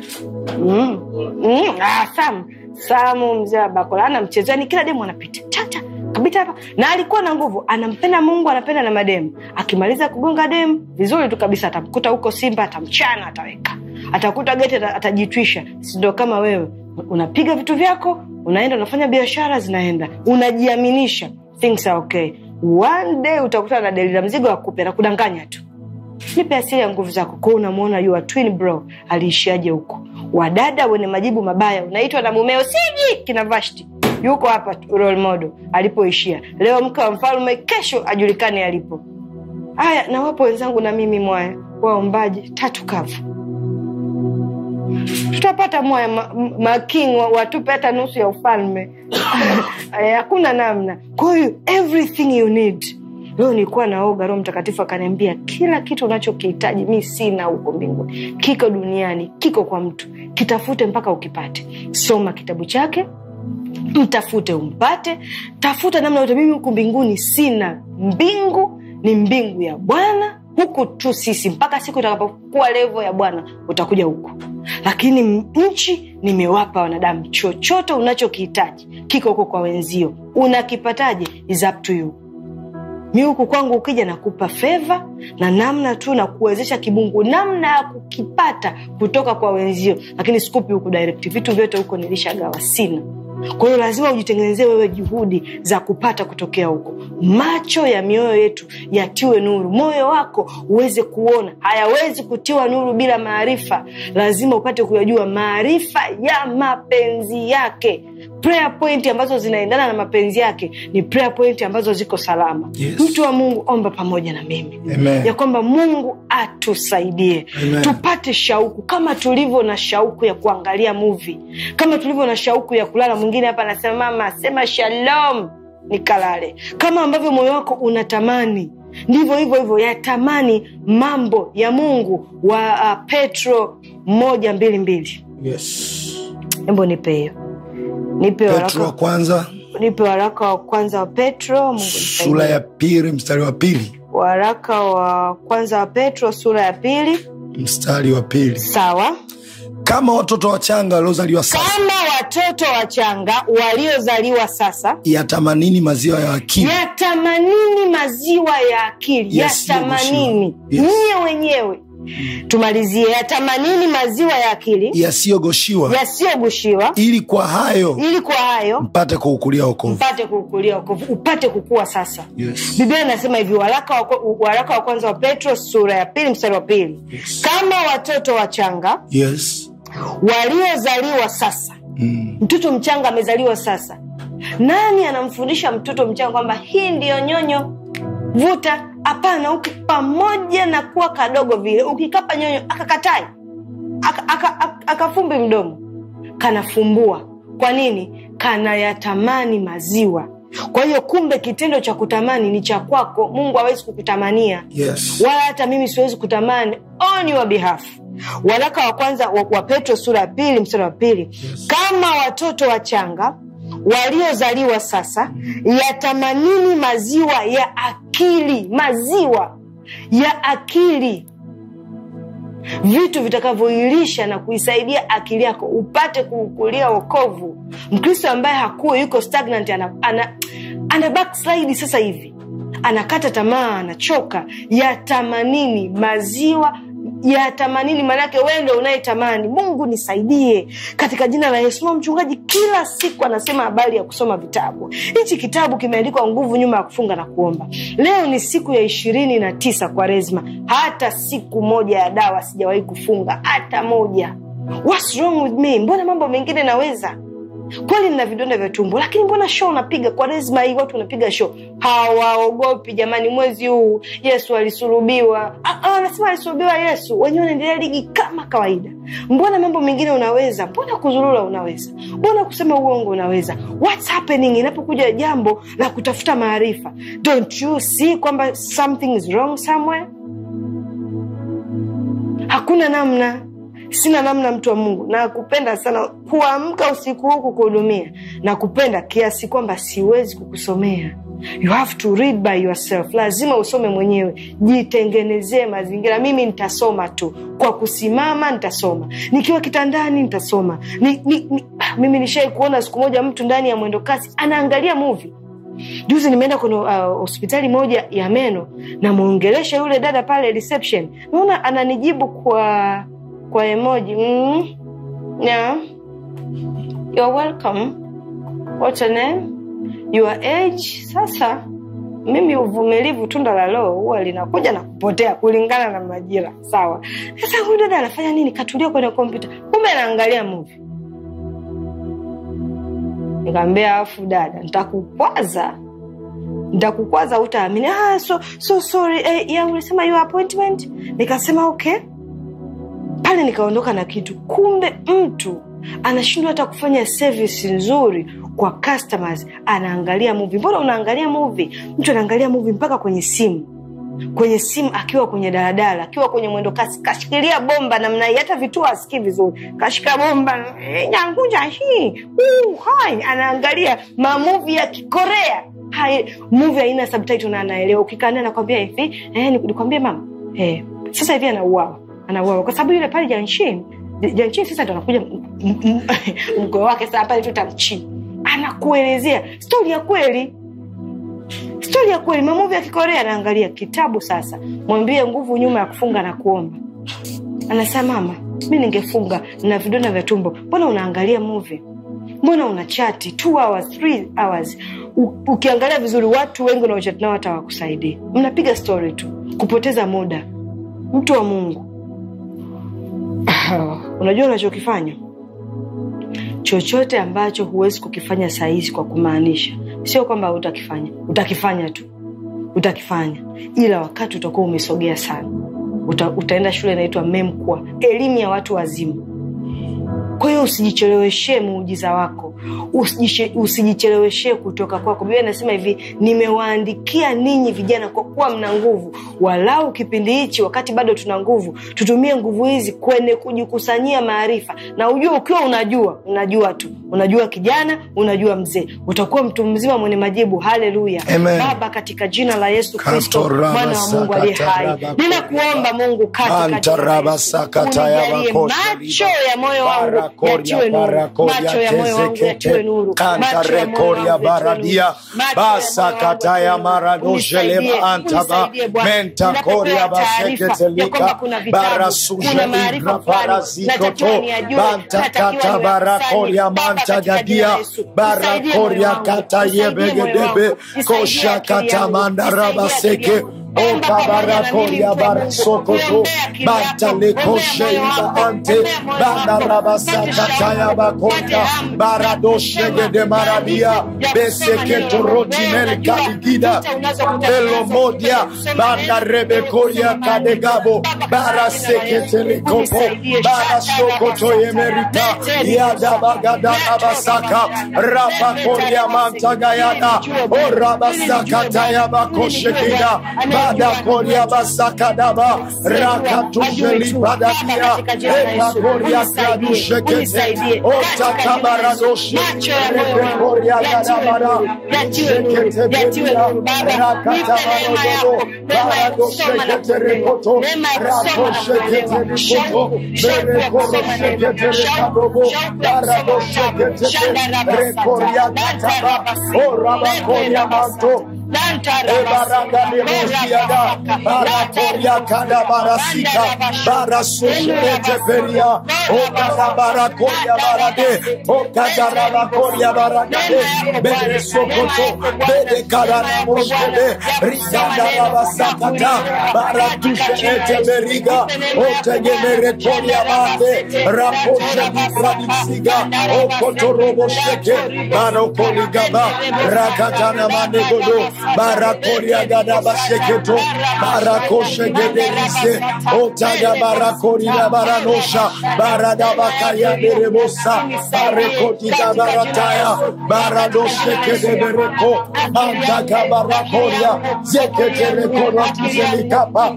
[SPEAKER 2] Sam mzee wa Bakola anamchezea, ni kila demu anapita. Chacha kabisa hapa. Na alikuwa na nguvu, anampenda Mungu, anapenda na mademu. Akimaliza kugonga demu vizuri tu kabisa, atamkuta huko Simba, atamchana, ataweka. Atakuta geti, atajitwisha. Si ndio kama wewe unapiga vitu vyako, unaenda unafanya biashara zinaenda, unajiaminisha, things are okay. One day utakutana na Delila, mzigo akupe na kudanganya tu. Nipe asili ya nguvu zako. Kwa unamuona you are twin bro aliishiaje huko. Wadada wenye majibu mabaya unaitwa na mumeo siji kina Vashti. Yuko hapa role model alipoishia. Leo mke wa mfalme, kesho ajulikane alipo. Haya, na wapo wenzangu na mimi mwaya waombaji 3 kavu. Tutapata mwaya making watupe hata nusu ya ufalme. Hakuna namna. Kwa hiyo everything you need. Leo nilikuwa naoga, Roho Mtakatifu akaniambia kila kitu unachokihitaji mimi sina huko mbinguni. Kiko duniani, kiko kwa mtu. Kitafute mpaka ukipate. Soma kitabu chake, mtafute umpate. Tafuta namna yote, mimi huko mbinguni sina. Mbingu ni mbingu ya Bwana, huku tu sisi mpaka siku utakapokuwa level ya Bwana utakuja huko. Lakini nchi nimewapa wanadamu. Chochote unachokihitaji kiko huko kwa wenzio. Unakipataje is up to you. Mimi huku kwangu ukija nakupa favor na namna tu na kuwezesha kibungu namna ya kukipata kutoka kwa wenzio, lakini sikupi huku direct. Vitu vyote huko nilishagawa, sina. Kwa hiyo lazima ujitengenezee wewe juhudi za kupata kutokea huko. Macho ya mioyo yetu yatiwe nuru, moyo wako uweze kuona. Hayawezi kutiwa nuru bila maarifa. Lazima upate kuyajua maarifa ya mapenzi yake. Prayer point ambazo zinaendana na mapenzi yake ni prayer point ambazo ziko salama.
[SPEAKER 3] Yes.
[SPEAKER 2] Mtu wa Mungu, omba pamoja na mimi.
[SPEAKER 3] Amen.
[SPEAKER 2] Ya kwamba Mungu atusaidie.
[SPEAKER 3] Amen.
[SPEAKER 2] Tupate shauku kama tulivyo na shauku ya kuangalia movie, kama tulivyo na shauku ya kulala. Mwingine hapa anasema mama, sema shalom nikalale. Kama ambavyo moyo wako unatamani, ndivyo hivyo yatamani mambo ya Mungu. Wa Petro 1:2.
[SPEAKER 3] Yes.
[SPEAKER 2] Hebu nipe hiyo. Nipe
[SPEAKER 3] Petro wa kwanza.
[SPEAKER 2] Nipe waraka wa kwanza wa Petro. Mungu nisaidie.
[SPEAKER 3] Sura ya 2 mstari wa 2.
[SPEAKER 2] Waraka wa kwanza wa Petro sura ya 2
[SPEAKER 3] mstari wa 2.
[SPEAKER 2] Sawa.
[SPEAKER 3] Kama watoto wachanga waliozaliwa sasa.
[SPEAKER 2] Kama watoto wachanga waliozaliwa sasa.
[SPEAKER 3] Yatamanini maziwa ya akili.
[SPEAKER 2] Yatamanini maziwa ya akili.
[SPEAKER 3] Yes,
[SPEAKER 2] yatamanini.
[SPEAKER 3] Yes.
[SPEAKER 2] Niye wenyewe. Tumalizie. Yatamanini maziwa ya akili.
[SPEAKER 3] Yasiyogoshiwa.
[SPEAKER 2] Yasiyogoshiwa.
[SPEAKER 3] Ili kwa hayo
[SPEAKER 2] mpate
[SPEAKER 3] kuukulia wokovu.
[SPEAKER 2] Upate kukua sasa.
[SPEAKER 3] Yes.
[SPEAKER 2] Biblia inasema hivi, waraka wa kwanza wa Petro sura ya 2 mstari wa 2.
[SPEAKER 3] Yes.
[SPEAKER 2] Kama watoto wachanga.
[SPEAKER 3] Yes.
[SPEAKER 2] Waliozaliwa sasa. Mtoto mchanga amezaliwa sasa. Nani anamfundisha mtoto mchanga kwamba hii ndiyo nyonyo, vuta? Hapana. Pamoja na kuwa kadogo vile, ukikapa nyonyo akakatai, akafumbi mdomo, kanafumbua. Kwa nini? Kana yatamani maziwa. Kwa hiyo kumbe kitendo cha kutamani ni cha kwako. Mungu hawezi kukutamania.
[SPEAKER 3] Yes.
[SPEAKER 2] Wala hata mimi siwezi kutamani on your behalf. Waraka wa kwanza wa Petro sura ya 2 mstari wa 2. Yes. Kama watoto wachanga waliozaliwa sasa, yatamanini maziwa ya akili. Maziwa ya akili, vitu vitakavyoilisha na kuisaidia akili yako upate kukulia wokovu. Mkristo ambaye hakui, yuko stagnant, ana backslide sasa hivi, anakata tamaa, anachoka. Yatamanini maziwa. Yatamanini manake wewe ndio unayetamani. Mungu nisaidie katika jina la Yesu. Mchungaji kila siku anasema habari ya kusoma vitabu. Hichi kitabu kimeandikwa nguvu nyuma ya kufunga na kuomba. Leo ni siku ya 29 Kwaresma. Hata siku moja ya dawa sijawahi kufunga, hata moja. What's wrong with me? Mbona mambo mengine naweza? Kweli nina vidonda vya tumbo, lakini mbona show napiga? Kwaresma hii watu wanapiga show. Hawaogopi jamani. Mwezi huu Yesu alisulubiwa. Anasema alisulubiwa Yesu. Wenyewe wanaendelea ligi kama kawaida. Mbona mambo mengine unaweza? Mbona kuzurura unaweza? Mbona kusema uongo unaweza? What's happening inapokuja jambo la kutafuta maarifa? Don't you see kwamba something is wrong somewhere? Hakuna namna. Sina namna, mtu wa Mungu. Na kupenda sana kuamka usiku huu kukuhudumia. Na kupenda kiasi kwamba siwezi kukusomea. You have to read by yourself. Lazima usome mwenyewe. Jitengenezee mazingira. Mimi nitasoma tu. Kwa kusimama nitasoma. Nikiwa kitandani nitasoma. Mimi nishai kuona siku moja mtu ndani ya mwendo kasi anaangalia movie. Juzi nimeenda kwenye hospitali moja ya meno na muongelesha yule dada pale reception. Naona ananijibu kwa emoji. Yeah. You're welcome. What's your name? Your age? Sasa mimi uvumilivu tunda la Roho huwa linakuja na kupotea kulingana na majira. Sawa. Sasa huyu dada anafanya nini? Katulia kwenye kompyuta. Kumbe anaangalia movie. Nikamwambia afu dada, nitakukwaza utaamini. So sorry. Yeah, ulisema your appointment? Nikasema okay. Pale nikaondoka na kitu. Kumbe mtu anashindwa hata kufanya service nzuri kwa customers, anaangalia movie. Mbona unaangalia movie? Mtu anaangalia movie mpaka kwenye simu. Kwenye simu, akiwa kwenye daladala, akiwa kwenye mwendo kasi, kashikilia bomba namna hii, hata vitu asikii vizuri. Kashika bomba, nyangunja hii. Hai, anaangalia movie ya Kikorea. Hai, movie haina subtitle na anaelewa. Ukikana nakwambia hivi, nikwambie mama. Sasa hivi anauawa kwa sababu yule pale Janshin sasa ndo anakuja mgoe wake sasa pale tutamchi. Anakuelezea story ya kweli. Mamovie ya Kikorea anaangalia kitabu sasa. Mwambie nguvu nyuma ya kufunga na kuomba. Anasema mama, mimi ningefunga na vidonda vya tumbo. Mbona unaangalia movie? Mbona unachati 2 hours 3 hours? Ukiangalia vizuri watu wengi unaochati nao hata hawakusaidii. Mnapiga story tu, kupoteza muda. Mtu wa Mungu, unajua unachokifanya? Chochote ambacho huwezi kukifanya saizi kwa kumaanisha, sio kwamba utakifanya. Utakifanya tu. Utakifanya. Ila wakati utakuwa umesogea sana. Utaenda shule inaitwa MEMKWA, elimu ya watu wazima. Kwa hiyo usijicheleweshe muujiza wako. Usijicheleweshe kutoka kwako. Biblia inasema hivi, nimewaandikia ninyi vijana kwa kuwa mna nguvu. Walau kipindi hichi wakati bado tuna nguvu, tutumie nguvu hizi kwenye kujikusanyia maarifa. Na ujue ukiwa unajua tu. Unajua kijana, unajua mzee. Utakuwa mtu mzima mwenye majibu. Haleluya. Baba, katika jina la Yesu Kristo, Mwana wa Mungu aliye hai, ninakuomba Mungu katika jina la Yesu, unijalie macho ya moyo wangu yatiwe nuru. Macho ya moyo wangu yatiwe nuru.
[SPEAKER 3] Kantarekoria baradia basa kataya maradoshelema antaba menta koria baseketelika barasuje libra parazikoto banta kata barakoria manta gadia barakoria kata yebegedebe kosha kata mandaraba seke Oka barakoria barasokoto banta lekoshe iba ante bana rabasaka taya bakonta baradoshe gede maradia beseketo rotimel kadigida elomodia bana rebekoria kadegabo barasekete lekopo barasokoto yemerika yadabagada abasaka rabakoria mantagayada o rabasaka taya bakoshe gida Bada koria basakadaba rakatujeli badakia eka koria kadushekete otakabaradoshi koria kadabara yatiwe rakatabarodo baradoshekete rekoto rakoshekete rekoto berekoroshekete rekadobo baradoshekete rekoria kataba orabakoria manto Ebaranga de Mosiada, Barakoria Kada Barasika, Barasosete Peria, Okada Barakoria Barade, Okada Barakoria Barade, Bede Sokoto, Bede Karana Mosede, Rikanda Rabasakata, Baratushe Ete Beriga, Otegeme Rekoria Bande, Raposhe Radisiga, Okotorobo Sheke, Barokoligaba, Rakatana Manegodo, Barakoria gada baseketo barakoshe gederise otaga barakoria baranosha barada bakaya derebosa barekoti barataya baradoshe kedereko antaga barakoria zekete rekora tuzelikapa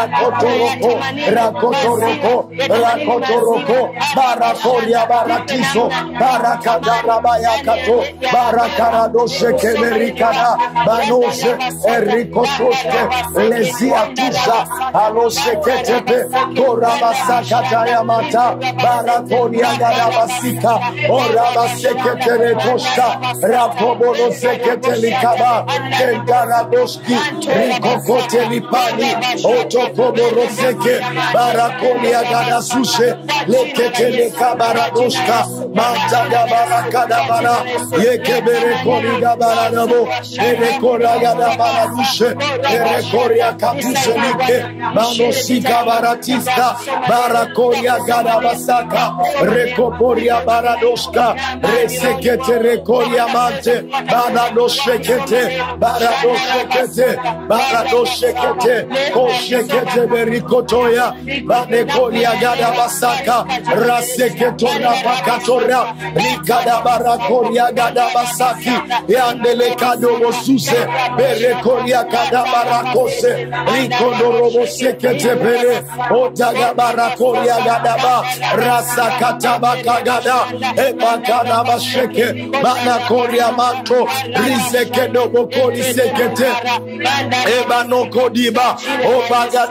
[SPEAKER 3] rakotoroko barakoria baratiso barakadara bayakato barakaradoshe kemerikana Noche Ericotoste Lesia Tusa Aloseketepe Torabasakataya Mata Barakoria Garabasika Orabaseketere Costa Rakobolo Seketelikaba Kentaradoski Rikokotelipani Otokoboro Seke Barakoria Garasuse Leketele Kabaradoska Manta Barakadabara Yekebere Koriga Baranabo Erekoria da Baradushe, Erekoria Kapuse Like, Manosika Baratista, Barakoria Gadabasaka, Rekoporia Baradoska, Resekete Rekoria Mante, Baradoshekete, Baradoshekete, Koshekete Berikotoya, Banekoria Gadabasaka, Raseketora Pakatora, Rikada Barakoria Gadabasaki, Yandele Kado Suse Berekoria Kadabarakose Rikondorobo Sekete Pere Otaga Barakoria Gadaba Rasa Katabaka Gada Ebakana Basheke Banakoria Manto Risekedo Bokori Sekete Ebanoko Diba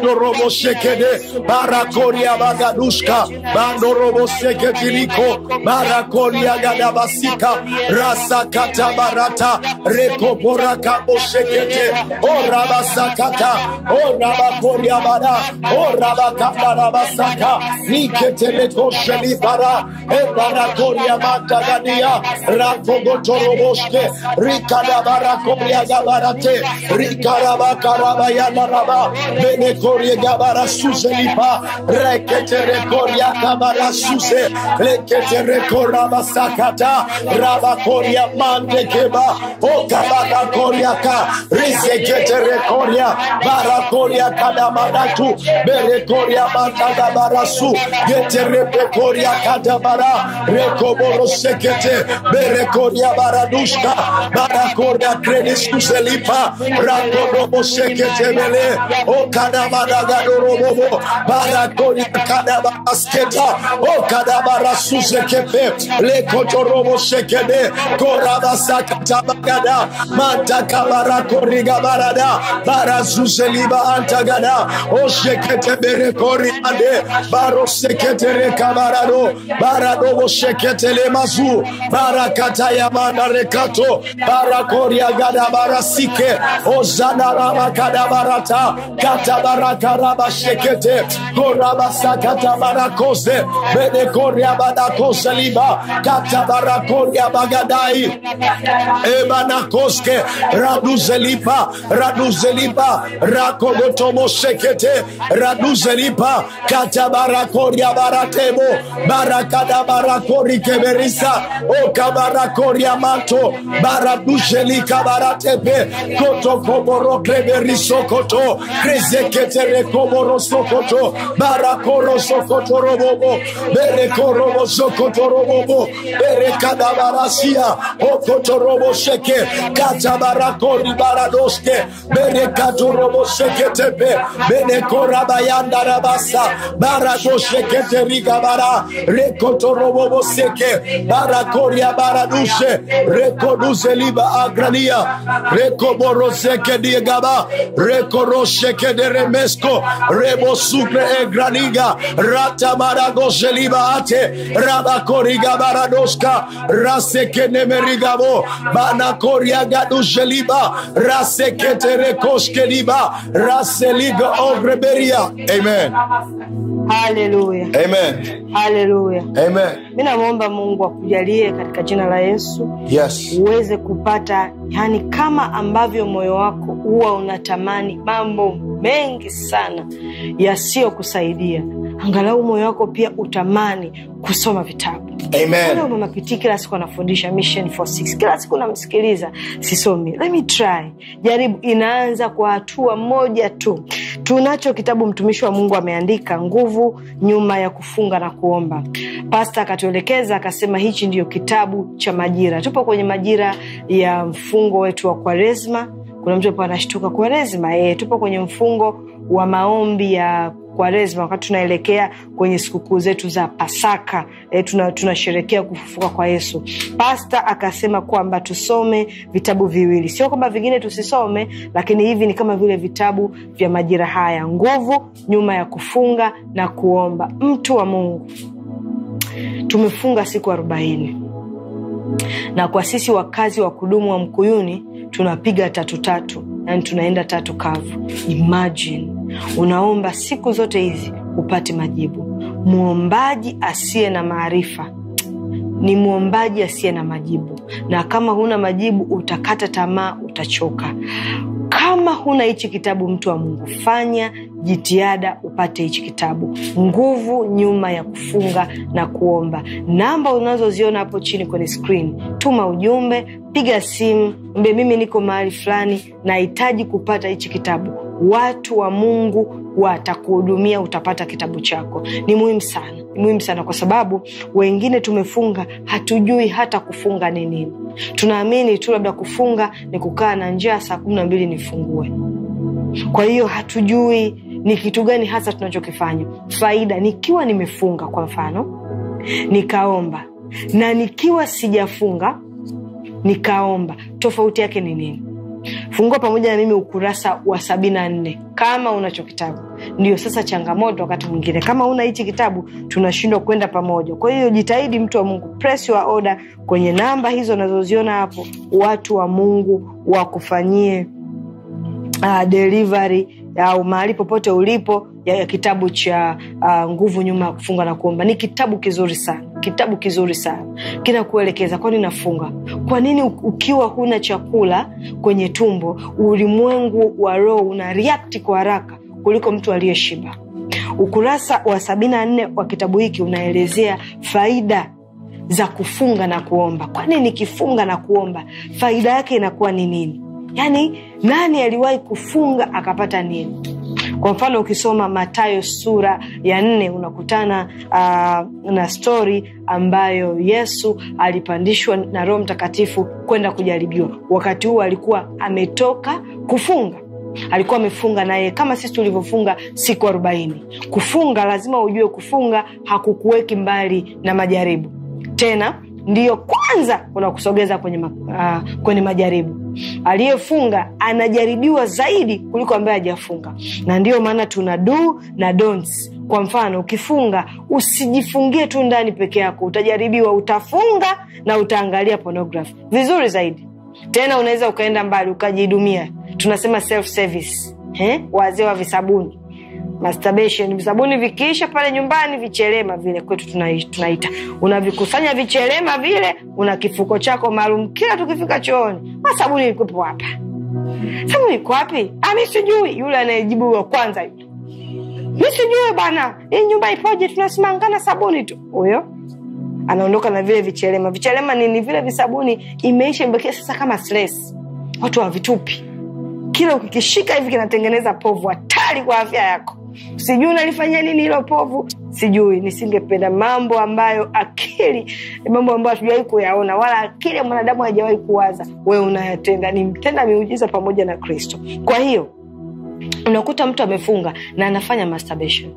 [SPEAKER 3] Obagadorobo Shekede Barakoria Bagadushka Bandorobo Sekete Liko barakoria gadabasika rasa katabarata rekoboraka boshekete orabasakata orabakoria bada orabakabarabasaka niketelekoshelibara ebarakoria matagadia rakogotoroboshke rikadabarakoria gabarate rikarabakarabayanaraba benekorie gabara suselipa reketerekoria gabara suse leketerekorabasakata rabakoria mandekeba okabakakoriaka riseketerekoria barakoria kadamadatu berekoria matagabarasu geterepekoria kadabara rekoborosekete berekoria baradushka barakoria krediskuselipa rakodobosekete bele okadamadagadobobo barakoria kadabasketa okadabarasusekepe lekotorobosekede korabasakata bagada matakabarakoria barada barazuseliba antagada oshekete berekori ande barosekete rekabarado baradobo shekete lemazu barakata yamana rekato barakoria gada barasike ozana raba kada barata kata barakaraba shekete korabasakata barakoze benekoria badakoze liba kata barakoria bagadai ebanakoske raduzelipa rakogotomo shekete raduzelipa kata barakoria baratebo barakada barakori keberisa okabarakoria mato baradushelika baratepe koto koboro keberiso koto krezekete rekoboro sokoto barakoro sokoto robobo berekoro sokoto robobo berekada barasia okoto robo sheke kata barakori baradoske berekato robo sheketepe benekora bayanda rabasa barado shekete rigabara rekoto robo seke barakoria baradushe rekoduze liba agrania rekoboro seke diegaba rekorosheke de remesko rebo supre egraniga rata maragoshe liba ate rabakoriga baradoska raseke nemerigabo banakoria gadushe liba rasekete rekoshke liba raseliga ogreberia. Amen.
[SPEAKER 2] Hallelujah.
[SPEAKER 3] Amen.
[SPEAKER 2] Hallelujah.
[SPEAKER 3] Amen.
[SPEAKER 2] Mimi naomba Mungu akujalie katika jina la Yesu.
[SPEAKER 3] Yes.
[SPEAKER 2] Uweze kupata, yani kama ambavyo moyo wako huwa unatamani mambo mengi sana yasiyo kusaidia, angalau moyo wako pia utamani kusoma vitabu.
[SPEAKER 3] Amen.
[SPEAKER 2] Leo Mama Pitii kila siku anafundisha Mission 46. Kila siku namsikiliza, sisomi. Let me try. Jaribu, inaanza kwa hatua moja tu. Tunacho kitabu mtumishi wa Mungu ameandika, Nguvu Nyuma ya Kufunga na Kuomba. Pastor akatuelekeza akasema hichi ndiyo kitabu cha majira. Tupo kwenye majira ya mfungo wetu wa Kwaresma. Kuna mtu hapa anashtuka, Kwaresma? Tupo kwenye mfungo wa maombi ya Kwaresma, wakati tunaelekea kwenye sikukuu zetu za Pasaka. Tunasherehekea kufufuka kwa Yesu. Pastor akasema kwamba tusome vitabu viwili. Sio kwamba vingine tusisome, lakini hivi ni kama vile vitabu vya majira haya, Nguvu Nyuma ya Kufunga na Kuomba. Mtu wa Mungu, tumefunga siku 40. Na kwa sisi wakazi wa kudumu wa Mkuyuni tunapiga 3, yani tunaenda 3 kavu. Imagine unaomba siku zote hizi upate majibu. Muombaji asiye na maarifa ni muombaji asiye na majibu, na kama huna majibu utakata tamaa, utachoka. Kama huna hichi kitabu, mtu wa Mungu, fanya jitihada upate hichi kitabu, Nguvu Nyuma ya Kufunga na Kuomba. Namba unazoziona hapo chini kwenye screen, tuma ujumbe, piga simu, mwambie mimi niko mahali fulani nahitaji kupata hichi kitabu. Watu wa Mungu watakuhudumia, utapata kitabu chako. Ni muhimu sana. Ni muhimu sana kwa sababu wengine tumefunga hatujui hata kufunga ni nini. Tunaamini tu labda kufunga ni kukaa na njaa saa 12 nifungue. Kwa hiyo hatujui ni kitu gani hasa tunachokifanya. Faida, nikiwa nimefunga kwa mfano, nikaomba, na nikiwa sijafunga nikaomba, tofauti yake ni nini? Fungua pamoja na mimi ukurasa wa 74 kama unacho kitabu. Ndio sasa changamoto wakati mwingine, kama una hichi kitabu tunashindwa kwenda pamoja. Kwa hiyo jitahidi mtu wa Mungu, press your order kwenye namba hizo unazoziona hapo, watu wa Mungu wakufanyie delivery au mahali popote ulipo ya kitabu cha Nguvu Nyuma ya Kufunga na Kuomba. Ni kitabu kizuri sana. Kitabu kizuri sana. Kinakuelekeza kwa nini nafunga. Kwa nini ukiwa huna chakula kwenye tumbo, ulimwengu wa roho una react kwa haraka kuliko mtu aliyeshiba. Ukurasa wa 74 wa kitabu hiki unaelezea faida za kufunga na kuomba. Kwa nini nikifunga na kuomba faida yake inakuwa ni nini? Yaani nani aliwahi kufunga akapata nini? Kwa mfano ukisoma Mathayo sura ya 4 unakutana na story ambayo Yesu alipandishwa na Roho Mtakatifu kwenda kujaribiwa. Wakati huo alikuwa ametoka kufunga. Alikuwa amefunga naye kama sisi tulivyofunga siku 40. Kufunga, lazima ujue kufunga hakukuweki mbali na majaribu. Tena ndiyo kwanza unakusogeza kwenye majaribu. Aliyefunga anajaribiwa zaidi kuliko ambaye hajafunga. Na ndiyo maana tuna do na don'ts. Kwa mfano ukifunga, usijifungie tu ndani peke yako, utajaribiwa. Utafunga na utaangalia pornography vizuri zaidi. Tena unaweza ukaenda mbali ukajihudumia. Tunasema self service. Wazee wa visabuni, masturbation. Visabuni vikiisha pale nyumbani, vichelema vile kwetu tunaita. Unavikusanya vichelema vile, una kifuko chako maalum. Kila tukifika chooni, sabuni iko hapa. Sabuni iko wapi? Mimi sijui. Yule anayejibu wa kwanza yule, mimi sijui bana. Hii nyumba ipoje? Tunasimangana sabuni tu. Huyo anaondoka na vile vichelema. Vichelema ni vile visabuni imeisha, imebakia sasa kama stress. Watu hawitupi. Kila ukikishika hivi kinatengeneza povu hatari kwa afya yako. Sijui unalifanyia nini hilo povu. Sijui. Nisingependa mambo ambayo mambo ambayo hatujawahi kuyaona wala akili ya mwanadamu haijawahi kuwaza, wewe unayatenda. Ni mtenda miujiza pamoja na Kristo. Kwa hiyo unakuta mtu amefunga na anafanya masturbation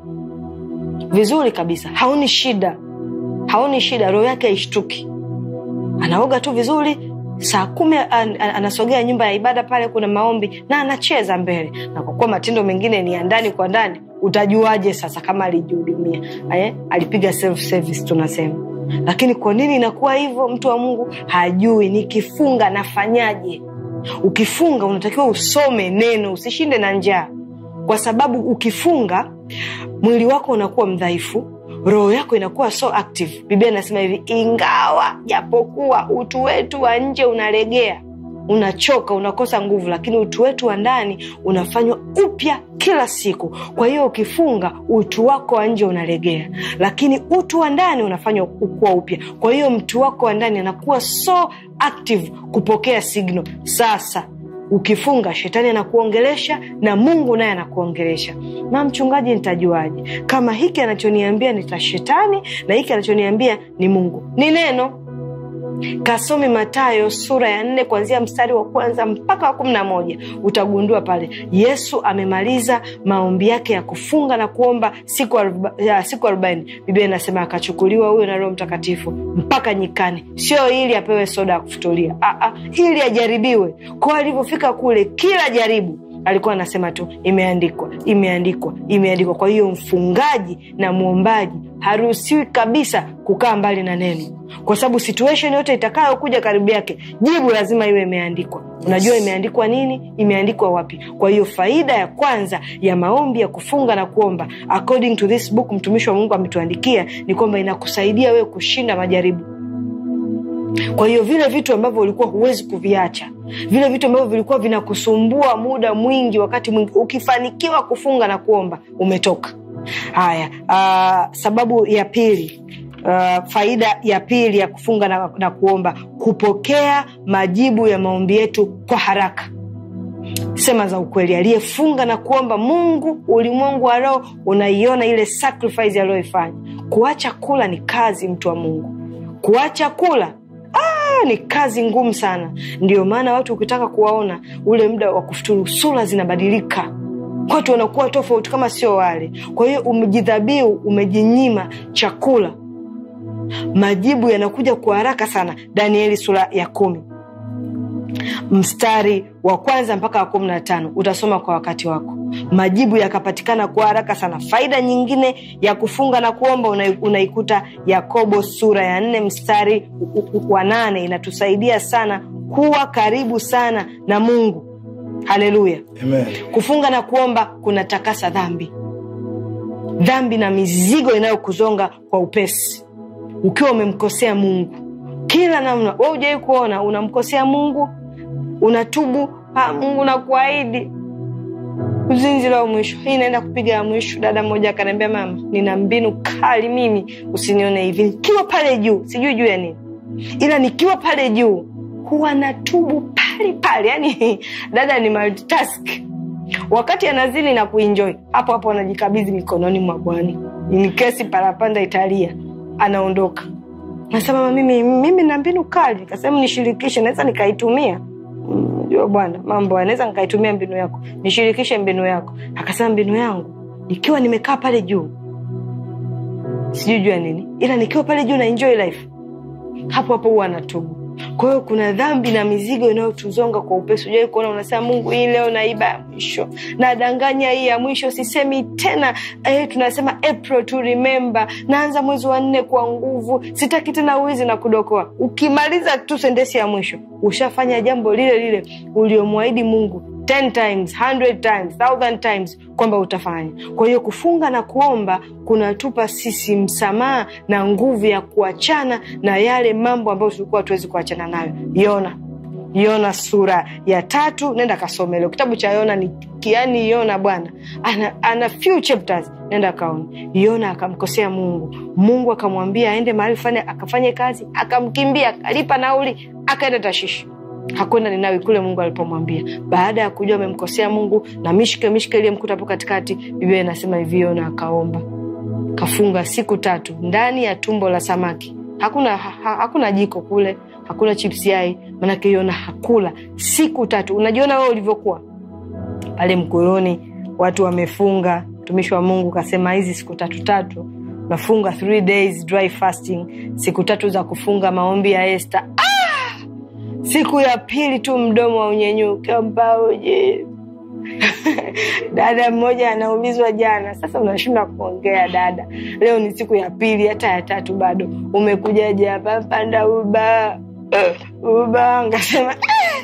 [SPEAKER 2] vizuri kabisa, haoni shida, roho yake haishtuki. Anaoga tu vizuri, saa 10 anasogea nyumba ya ibada, pale kuna maombi na anacheza mbele. Na kwa kuwa matendo mengine ni ya ndani kwa ndani, utajuaje sasa kama alijihudumia? Alipiga self service tunasema. Lakini kwa nini inakuwa hivyo? Mtu wa Mungu hajui nikifunga nafanyaje. Ukifunga unatakiwa usome neno, usishinde na njaa. Kwa sababu ukifunga mwili wako unakuwa mdhaifu, roho yako inakuwa so active. Biblia inasema hivi, ingawa japokuwa utu wetu wa nje unalegea, unachoka, unakosa nguvu, lakini utu wetu wa ndani unafanywa upya kila siku. Kwa hiyo ukifunga, utu wako wa nje unalegea, lakini utu wa ndani unafanywa kukua upya. Kwa hiyo mtu wako wa ndani anakuwa so active kupokea signal. Sasa ukifunga, shetani anakuongelesha na Mungu naye anakuongelesha. Na mchungaji, nitajuaje kama hiki anachoniambia ni shetani na hiki anachoniambia ni Mungu? Ni neno. Kasome Mathayo sura ya 4 kuanzia mstari wa 1 mpaka wa 11. Utagundua pale Yesu amemaliza maombi yake ya kufunga na kuomba siku 40. Biblia inasema akachukuliwa huyo na Roho Mtakatifu mpaka nyikani. Sio ili apewe soda ya kufutulia, ili ajaribiwe. Kwa alipofika kule, kila jaribu alikuwa anasema tu imeandikwa, imeandikwa, imeandikwa. Kwa hiyo mfungaji na muombaji haruhusiwi kabisa kukaa mbali na neno, kwa sababu situation yote itakayokuja karibu yake, jibu lazima iwe imeandikwa. Unajua imeandikwa nini? Imeandikwa wapi? Kwa hiyo faida ya kwanza ya maombi ya kufunga na kuomba, according to this book mtumishi wa Mungu ametuandikia, ni kwamba inakusaidia wewe kushinda majaribu. Kwa hiyo vile vitu ambavyo ulikuwa huwezi kuviacha, vile vitu ambavyo vilikuwa vinakusumbua muda mwingi, wakati mwingi, ukifanikiwa kufunga na kuomba, umetoka. Haya, sababu ya pili, faida ya pili ya kufunga na kuomba, kupokea majibu ya maombi yetu kwa haraka. Sema za ukweli, aliyefunga na kuomba, Mungu, ulimwengu wa roho unaiona ile sacrifice aliyoifanya. Kuacha kula ni kazi, mtu wa Mungu. Kuacha kula ni kazi ngumu sana. Ndio maana watu ukitaka kuwaona ule muda wa kufuturu, sura zinabadilika. Watu wanakuwa tofauti kama sio wale. Kwa hiyo umejidhabihu, umejinyima chakula, majibu yanakuja kwa haraka sana. Danieli sura ya 10. mstari wa 1 mpaka wa 15 utasoma kwa wakati wako. Majibu yakapatikana kwa haraka sana. Faida nyingine ya kufunga na kuomba unaikuta Yakobo sura ya 4 mstari wa 8. Inatusaidia sana kuwa karibu sana na Mungu. Haleluya.
[SPEAKER 3] Amen.
[SPEAKER 2] Kufunga na kuomba kunatakasa dhambi na mizigo inayokuzonga kwa upesi. Ukiwa umemkosea Mungu kila namna, wewe hujai kuona unamkosea Mungu, unatubu, Mungu nakuahidi uzinzi la mwisho, hii inaenda kupiga ya mwisho. Dada mmoja akaniambia, mama, nina mbinu kali mimi, usinione hivi. Nikiwa pale juu, sijui juu ya nini, ila nikiwa pale juu huwa natubu pale. Yani dada ni multitask. Wakati anazini na kuenjoy, hapo anajikabidhi mikononi mwa Bwana. Ni kesi parapanda Italia, anaondoka. Nasema, mimi na mbinu kali. Nikasema nishirikishe, naweza nikaitumia. Ndio Bwana, mambo anaweza nikaitumia mbinu yako. Nishirikishe mbinu yako. Akasema, mbinu yangu nikiwa nimekaa pale juu, sijui juu ya nini, ila nikiwa pale juu na enjoy life, hapo huwa natubu. Kwa hiyo kuna dhambi na mizigo inayotuzonga kwa upesi. Unajua kuona unasema, Mungu, hii leo naiba ya mwisho, nadanganya hii ya mwisho, sisemi tena. Tunasema April to remember, naanza mwezi wa 4 kwa nguvu, sitaki tena uizi na kudokoa. Ukimaliza tu sentensi ya mwisho, ushafanya jambo lile uliomwahidi Mungu 10 times, 100 times, 1000 times kwamba utafanya. Kwa hiyo kufunga na kuomba kunatupa sisi msamaha na nguvu ya kuachana na yale mambo ambayo tulikuwa hatuwezi kuachana nayo. Yona sura ya 3, nenda kasome leo kitabu cha Yona. Ni Yona bwana ana few chapters, nenda kaone. Yona akamkosea Mungu akamwambia aende mahali fulani akafanye kazi, akamkimbia, akalipa nauli, akaenda Tashishi. Hakwenda Ninawi kule Mungu alipomwambia. Baada ya kujua amemkosea Mungu na mishike ile mkuta hapo katikati, Biblia inasema hivi, Yona akaomba, kafunga siku 3 ndani ya tumbo la samaki. Hakuna jiko kule, hakuna chips yai, maana Yona hakula siku 3. Unajiona wewe ulivyokuwa pale mkoloni, watu wamefunga, mtumishi wa Mungu kasema hizi siku 3 nafunga 3 days dry fasting, siku 3 za kufunga maombi ya Esther. Siku ya pili tu mdomo wa unyenyuka mbaoje. Dada mmoja anaumizwa jana, sasa unashinda kuongea dada. Leo ni siku ya pili, hata ya 3 bado. Umekujaje hapa? Panda Uber. Ngasema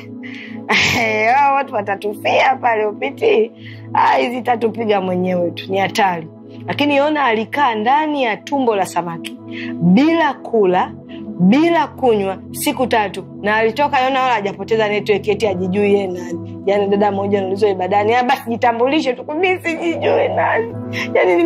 [SPEAKER 2] watu watatufia pale upiti. Hizi tatupiga mwenyewe tu, ni hatari. Lakini Yona alikaa ndani ya tumbo la samaki bila kula, bila kunywa siku 3, na alitoka Yona wala hajapoteza network eti ajijui yeye nani. Yaani dada mmoja anaulizwa ibadani, basi jitambulishe tu, mimi sijijui nani. Yaani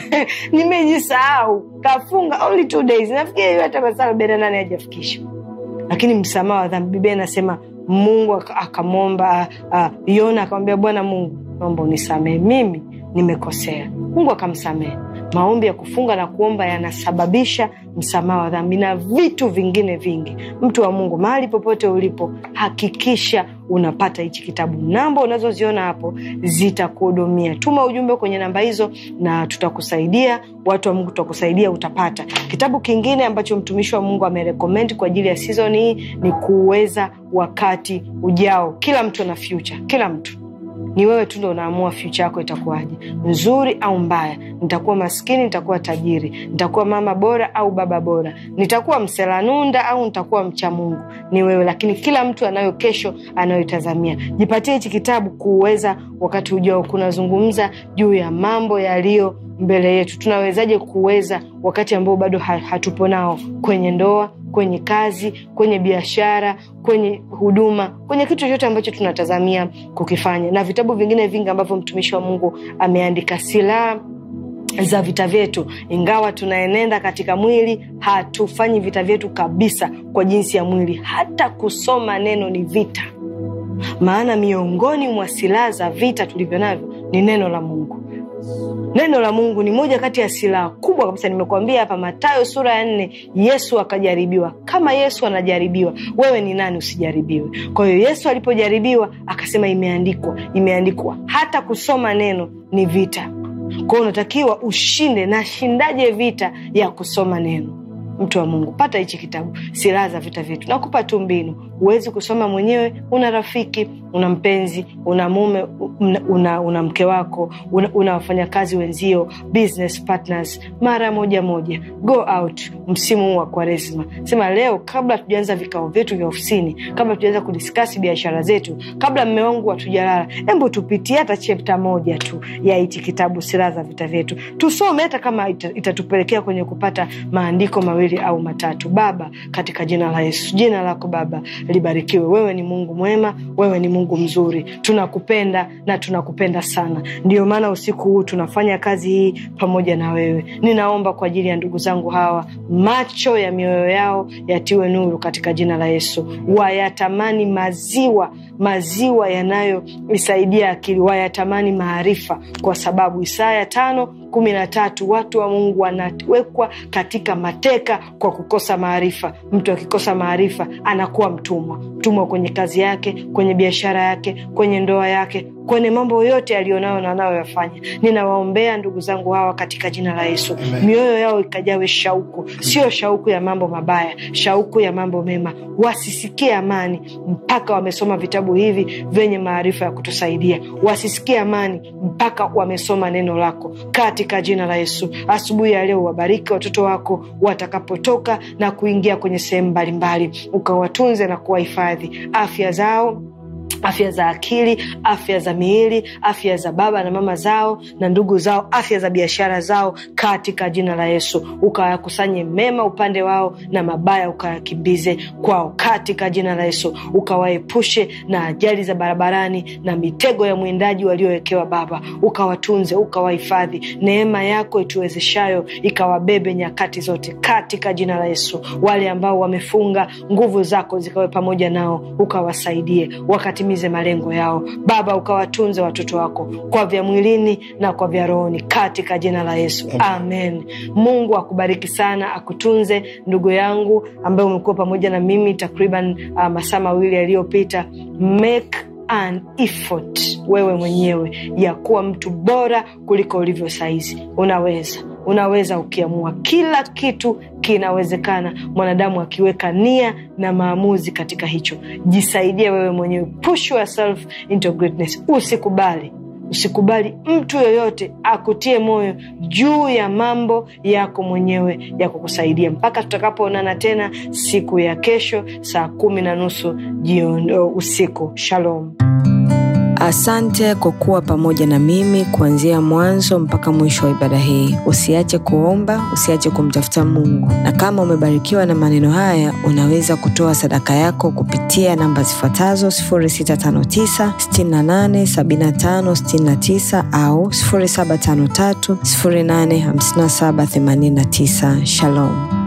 [SPEAKER 2] nimejisahau. Kafunga only 2 days. Nafikiri hata masala 48 hajafikisha. Lakini msamaha wa dhambi, Biblia inasema Mungu akamwomba Yona, akamwambia, Bwana Mungu, naomba unisamehe, mimi nimekosea. Mungu akamsamehe. Maombi ya kufunga na kuomba yanasababisha msamaha wa dhambi na vitu vingine vingi. Mtu wa Mungu, mahali popote ulipo, hakikisha unapata hichi kitabu. Namba unazoziona hapo zitakuhudumia. Tuma ujumbe kwenye namba hizo na tutakusaidia. Watu wa Mungu tutakusaidia, utapata. Kitabu kingine ambacho mtumishi wa Mungu amerecommend kwa ajili ya season hii ni Kuweza Wakati Ujao. Kila mtu ana future, kila mtu. Ni wewe tu ndio unaamua future yako itakuwaje, nzuri au mbaya. Nitakuwa maskini, nitakuwa tajiri, nitakuwa mama bora au baba bora, nitakuwa mselanunda au nitakuwa mcha Mungu. Ni wewe, lakini kila mtu anayo kesho anayotazamia. Jipatie hichi kitabu Kuweza Wakati Ujao. Kunazungumza juu ya mambo yaliyo mbele yetu. Tunawezaje kuweza wakati ambao bado hatupo nao, kwenye ndoa, kwenye kazi, kwenye biashara, kwenye huduma, kwenye kitu chochote ambacho tunatazamia kukifanya. Na vitabu vingine vingi ambavyo mtumishi wa Mungu ameandika. Silaha za vita vyetu. Ingawa tunaenenda katika mwili, hatufanyi vita vyetu kabisa kwa jinsi ya mwili. Hata kusoma neno ni vita. Maana miongoni mwa silaha za vita tulivyo navyo ni neno la Mungu. Neno la Mungu ni moja kati ya silaha kubwa kabisa. Nimekuambia hapa Mathayo sura ya 4, Yesu akajaribiwa. Kama Yesu anajaribiwa, wewe ni nani usijaribiwe? Kwa hiyo Yesu alipojaribiwa akasema imeandikwa. Hata kusoma neno ni vita. Kwa hiyo unatakiwa ushinde. Na shindaje vita ya kusoma neno? Mtu wa Mungu, pata hichi kitabu Silaha za Vita Vyetu. Nakupa tu mbinu. Huwezi kusoma mwenyewe, una rafiki, una mpenzi, una mume, una mke wako, una wafanyakazi wenzio, business partners. Mara moja go out msimu wa Kwaresma. Sema leo, kabla tujaanza vikao vyetu vya ofisini, kabla tujaanza kudiskasi biashara zetu, kabla mume wangu hatujalala, hebu tupitie hata chapter 1 tu ya hichi kitabu Silaha za Vita Vyetu. Tusome hata kama itatupelekea kwenye kupata maandiko 2 au 3. Baba, katika jina la Yesu, jina lako Baba libarikiwe. Wewe ni Mungu mwema, wewe ni Mungu mzuri. Tunakupenda na tunakupenda sana. Ndio maana usiku huu tunafanya kazi hii pamoja na wewe. Ninaomba kwa ajili ya ndugu zangu hawa, macho ya mioyo yao yatiwe nuru katika jina la Yesu. Wayatamani maziwa yanayoisaidia akili, wayatamani maarifa, kwa sababu Isaya 5:13 watu wa Mungu wanawekwa katika mateka kwa kukosa maarifa. Mtu akikosa maarifa anakuwa mtumwa kwenye kazi yake, kwenye biashara yake, kwenye ndoa yake, kwenye mambo yote alionayo na anayoyafanya. Ninawaombea ndugu zangu hawa katika jina la Yesu. Mioyo yao ikajawe shauku, sio shauku ya mambo mabaya, shauku ya mambo mema. Wasisikie amani mpaka wamesoma vitabu hivi vyenye maarifa ya kutusaidia. Wasisikie amani mpaka wamesoma neno lako katika jina la Yesu. Asubuhi ya leo wabariki watoto wako watakapotoka na kuingia kwenye sehemu mbalimbali. Ukawatunze na kuwahifadhi afya zao, afya za akili, afya za miili, afya za baba na mama zao na ndugu zao, afya za biashara zao katika jina la Yesu. Ukawakusanye mema upande wao na mabaya ukayakimbize kwao katika jina la Yesu. Ukawaepushe na ajali za barabarani na mitego ya mwindaji waliowekewa Baba. Ukawatunze, ukawahifadhi. Neema yako ituwezeshayo ikawabebe nyakati zote katika jina la Yesu. Wale ambao wamefunga, nguvu zako zikawe pamoja nao, ukawasaidie wakatimize malengo yao. Baba, ukawatunze watoto wako kwa vya mwilini na kwa vya rohoni katika jina la Yesu. Amen. Mungu akubariki sana, akutunze ndugu yangu ambaye umekuwa pamoja na mimi takriban masaa 2 yaliyopita. Make an effort wewe mwenyewe ya kuwa mtu bora kuliko ulivyo saizi. Unaweza ukiamua. Kila kitu kinawezekana mwanadamu akiweka nia na maamuzi katika hicho. Jisaidie wewe mwenyewe. Push yourself into greatness. Usikubali mtu yoyote akutie moyo juu ya mambo yako mwenyewe ya kukusaidia. Mpaka tutakapoonana tena siku ya kesho saa 10:30 jioni usiku. Shalom.
[SPEAKER 1] Asante kwa kuwa pamoja na mimi kuanzia mwanzo mpaka mwisho wa ibada hii. Usiache kuomba, usiache kumtafuta Mungu. Na kama umebarikiwa na maneno haya, unaweza kutoa sadaka yako kupitia namba zifuatazo: 0659 68 75 69 au 0753 085789. Shalom.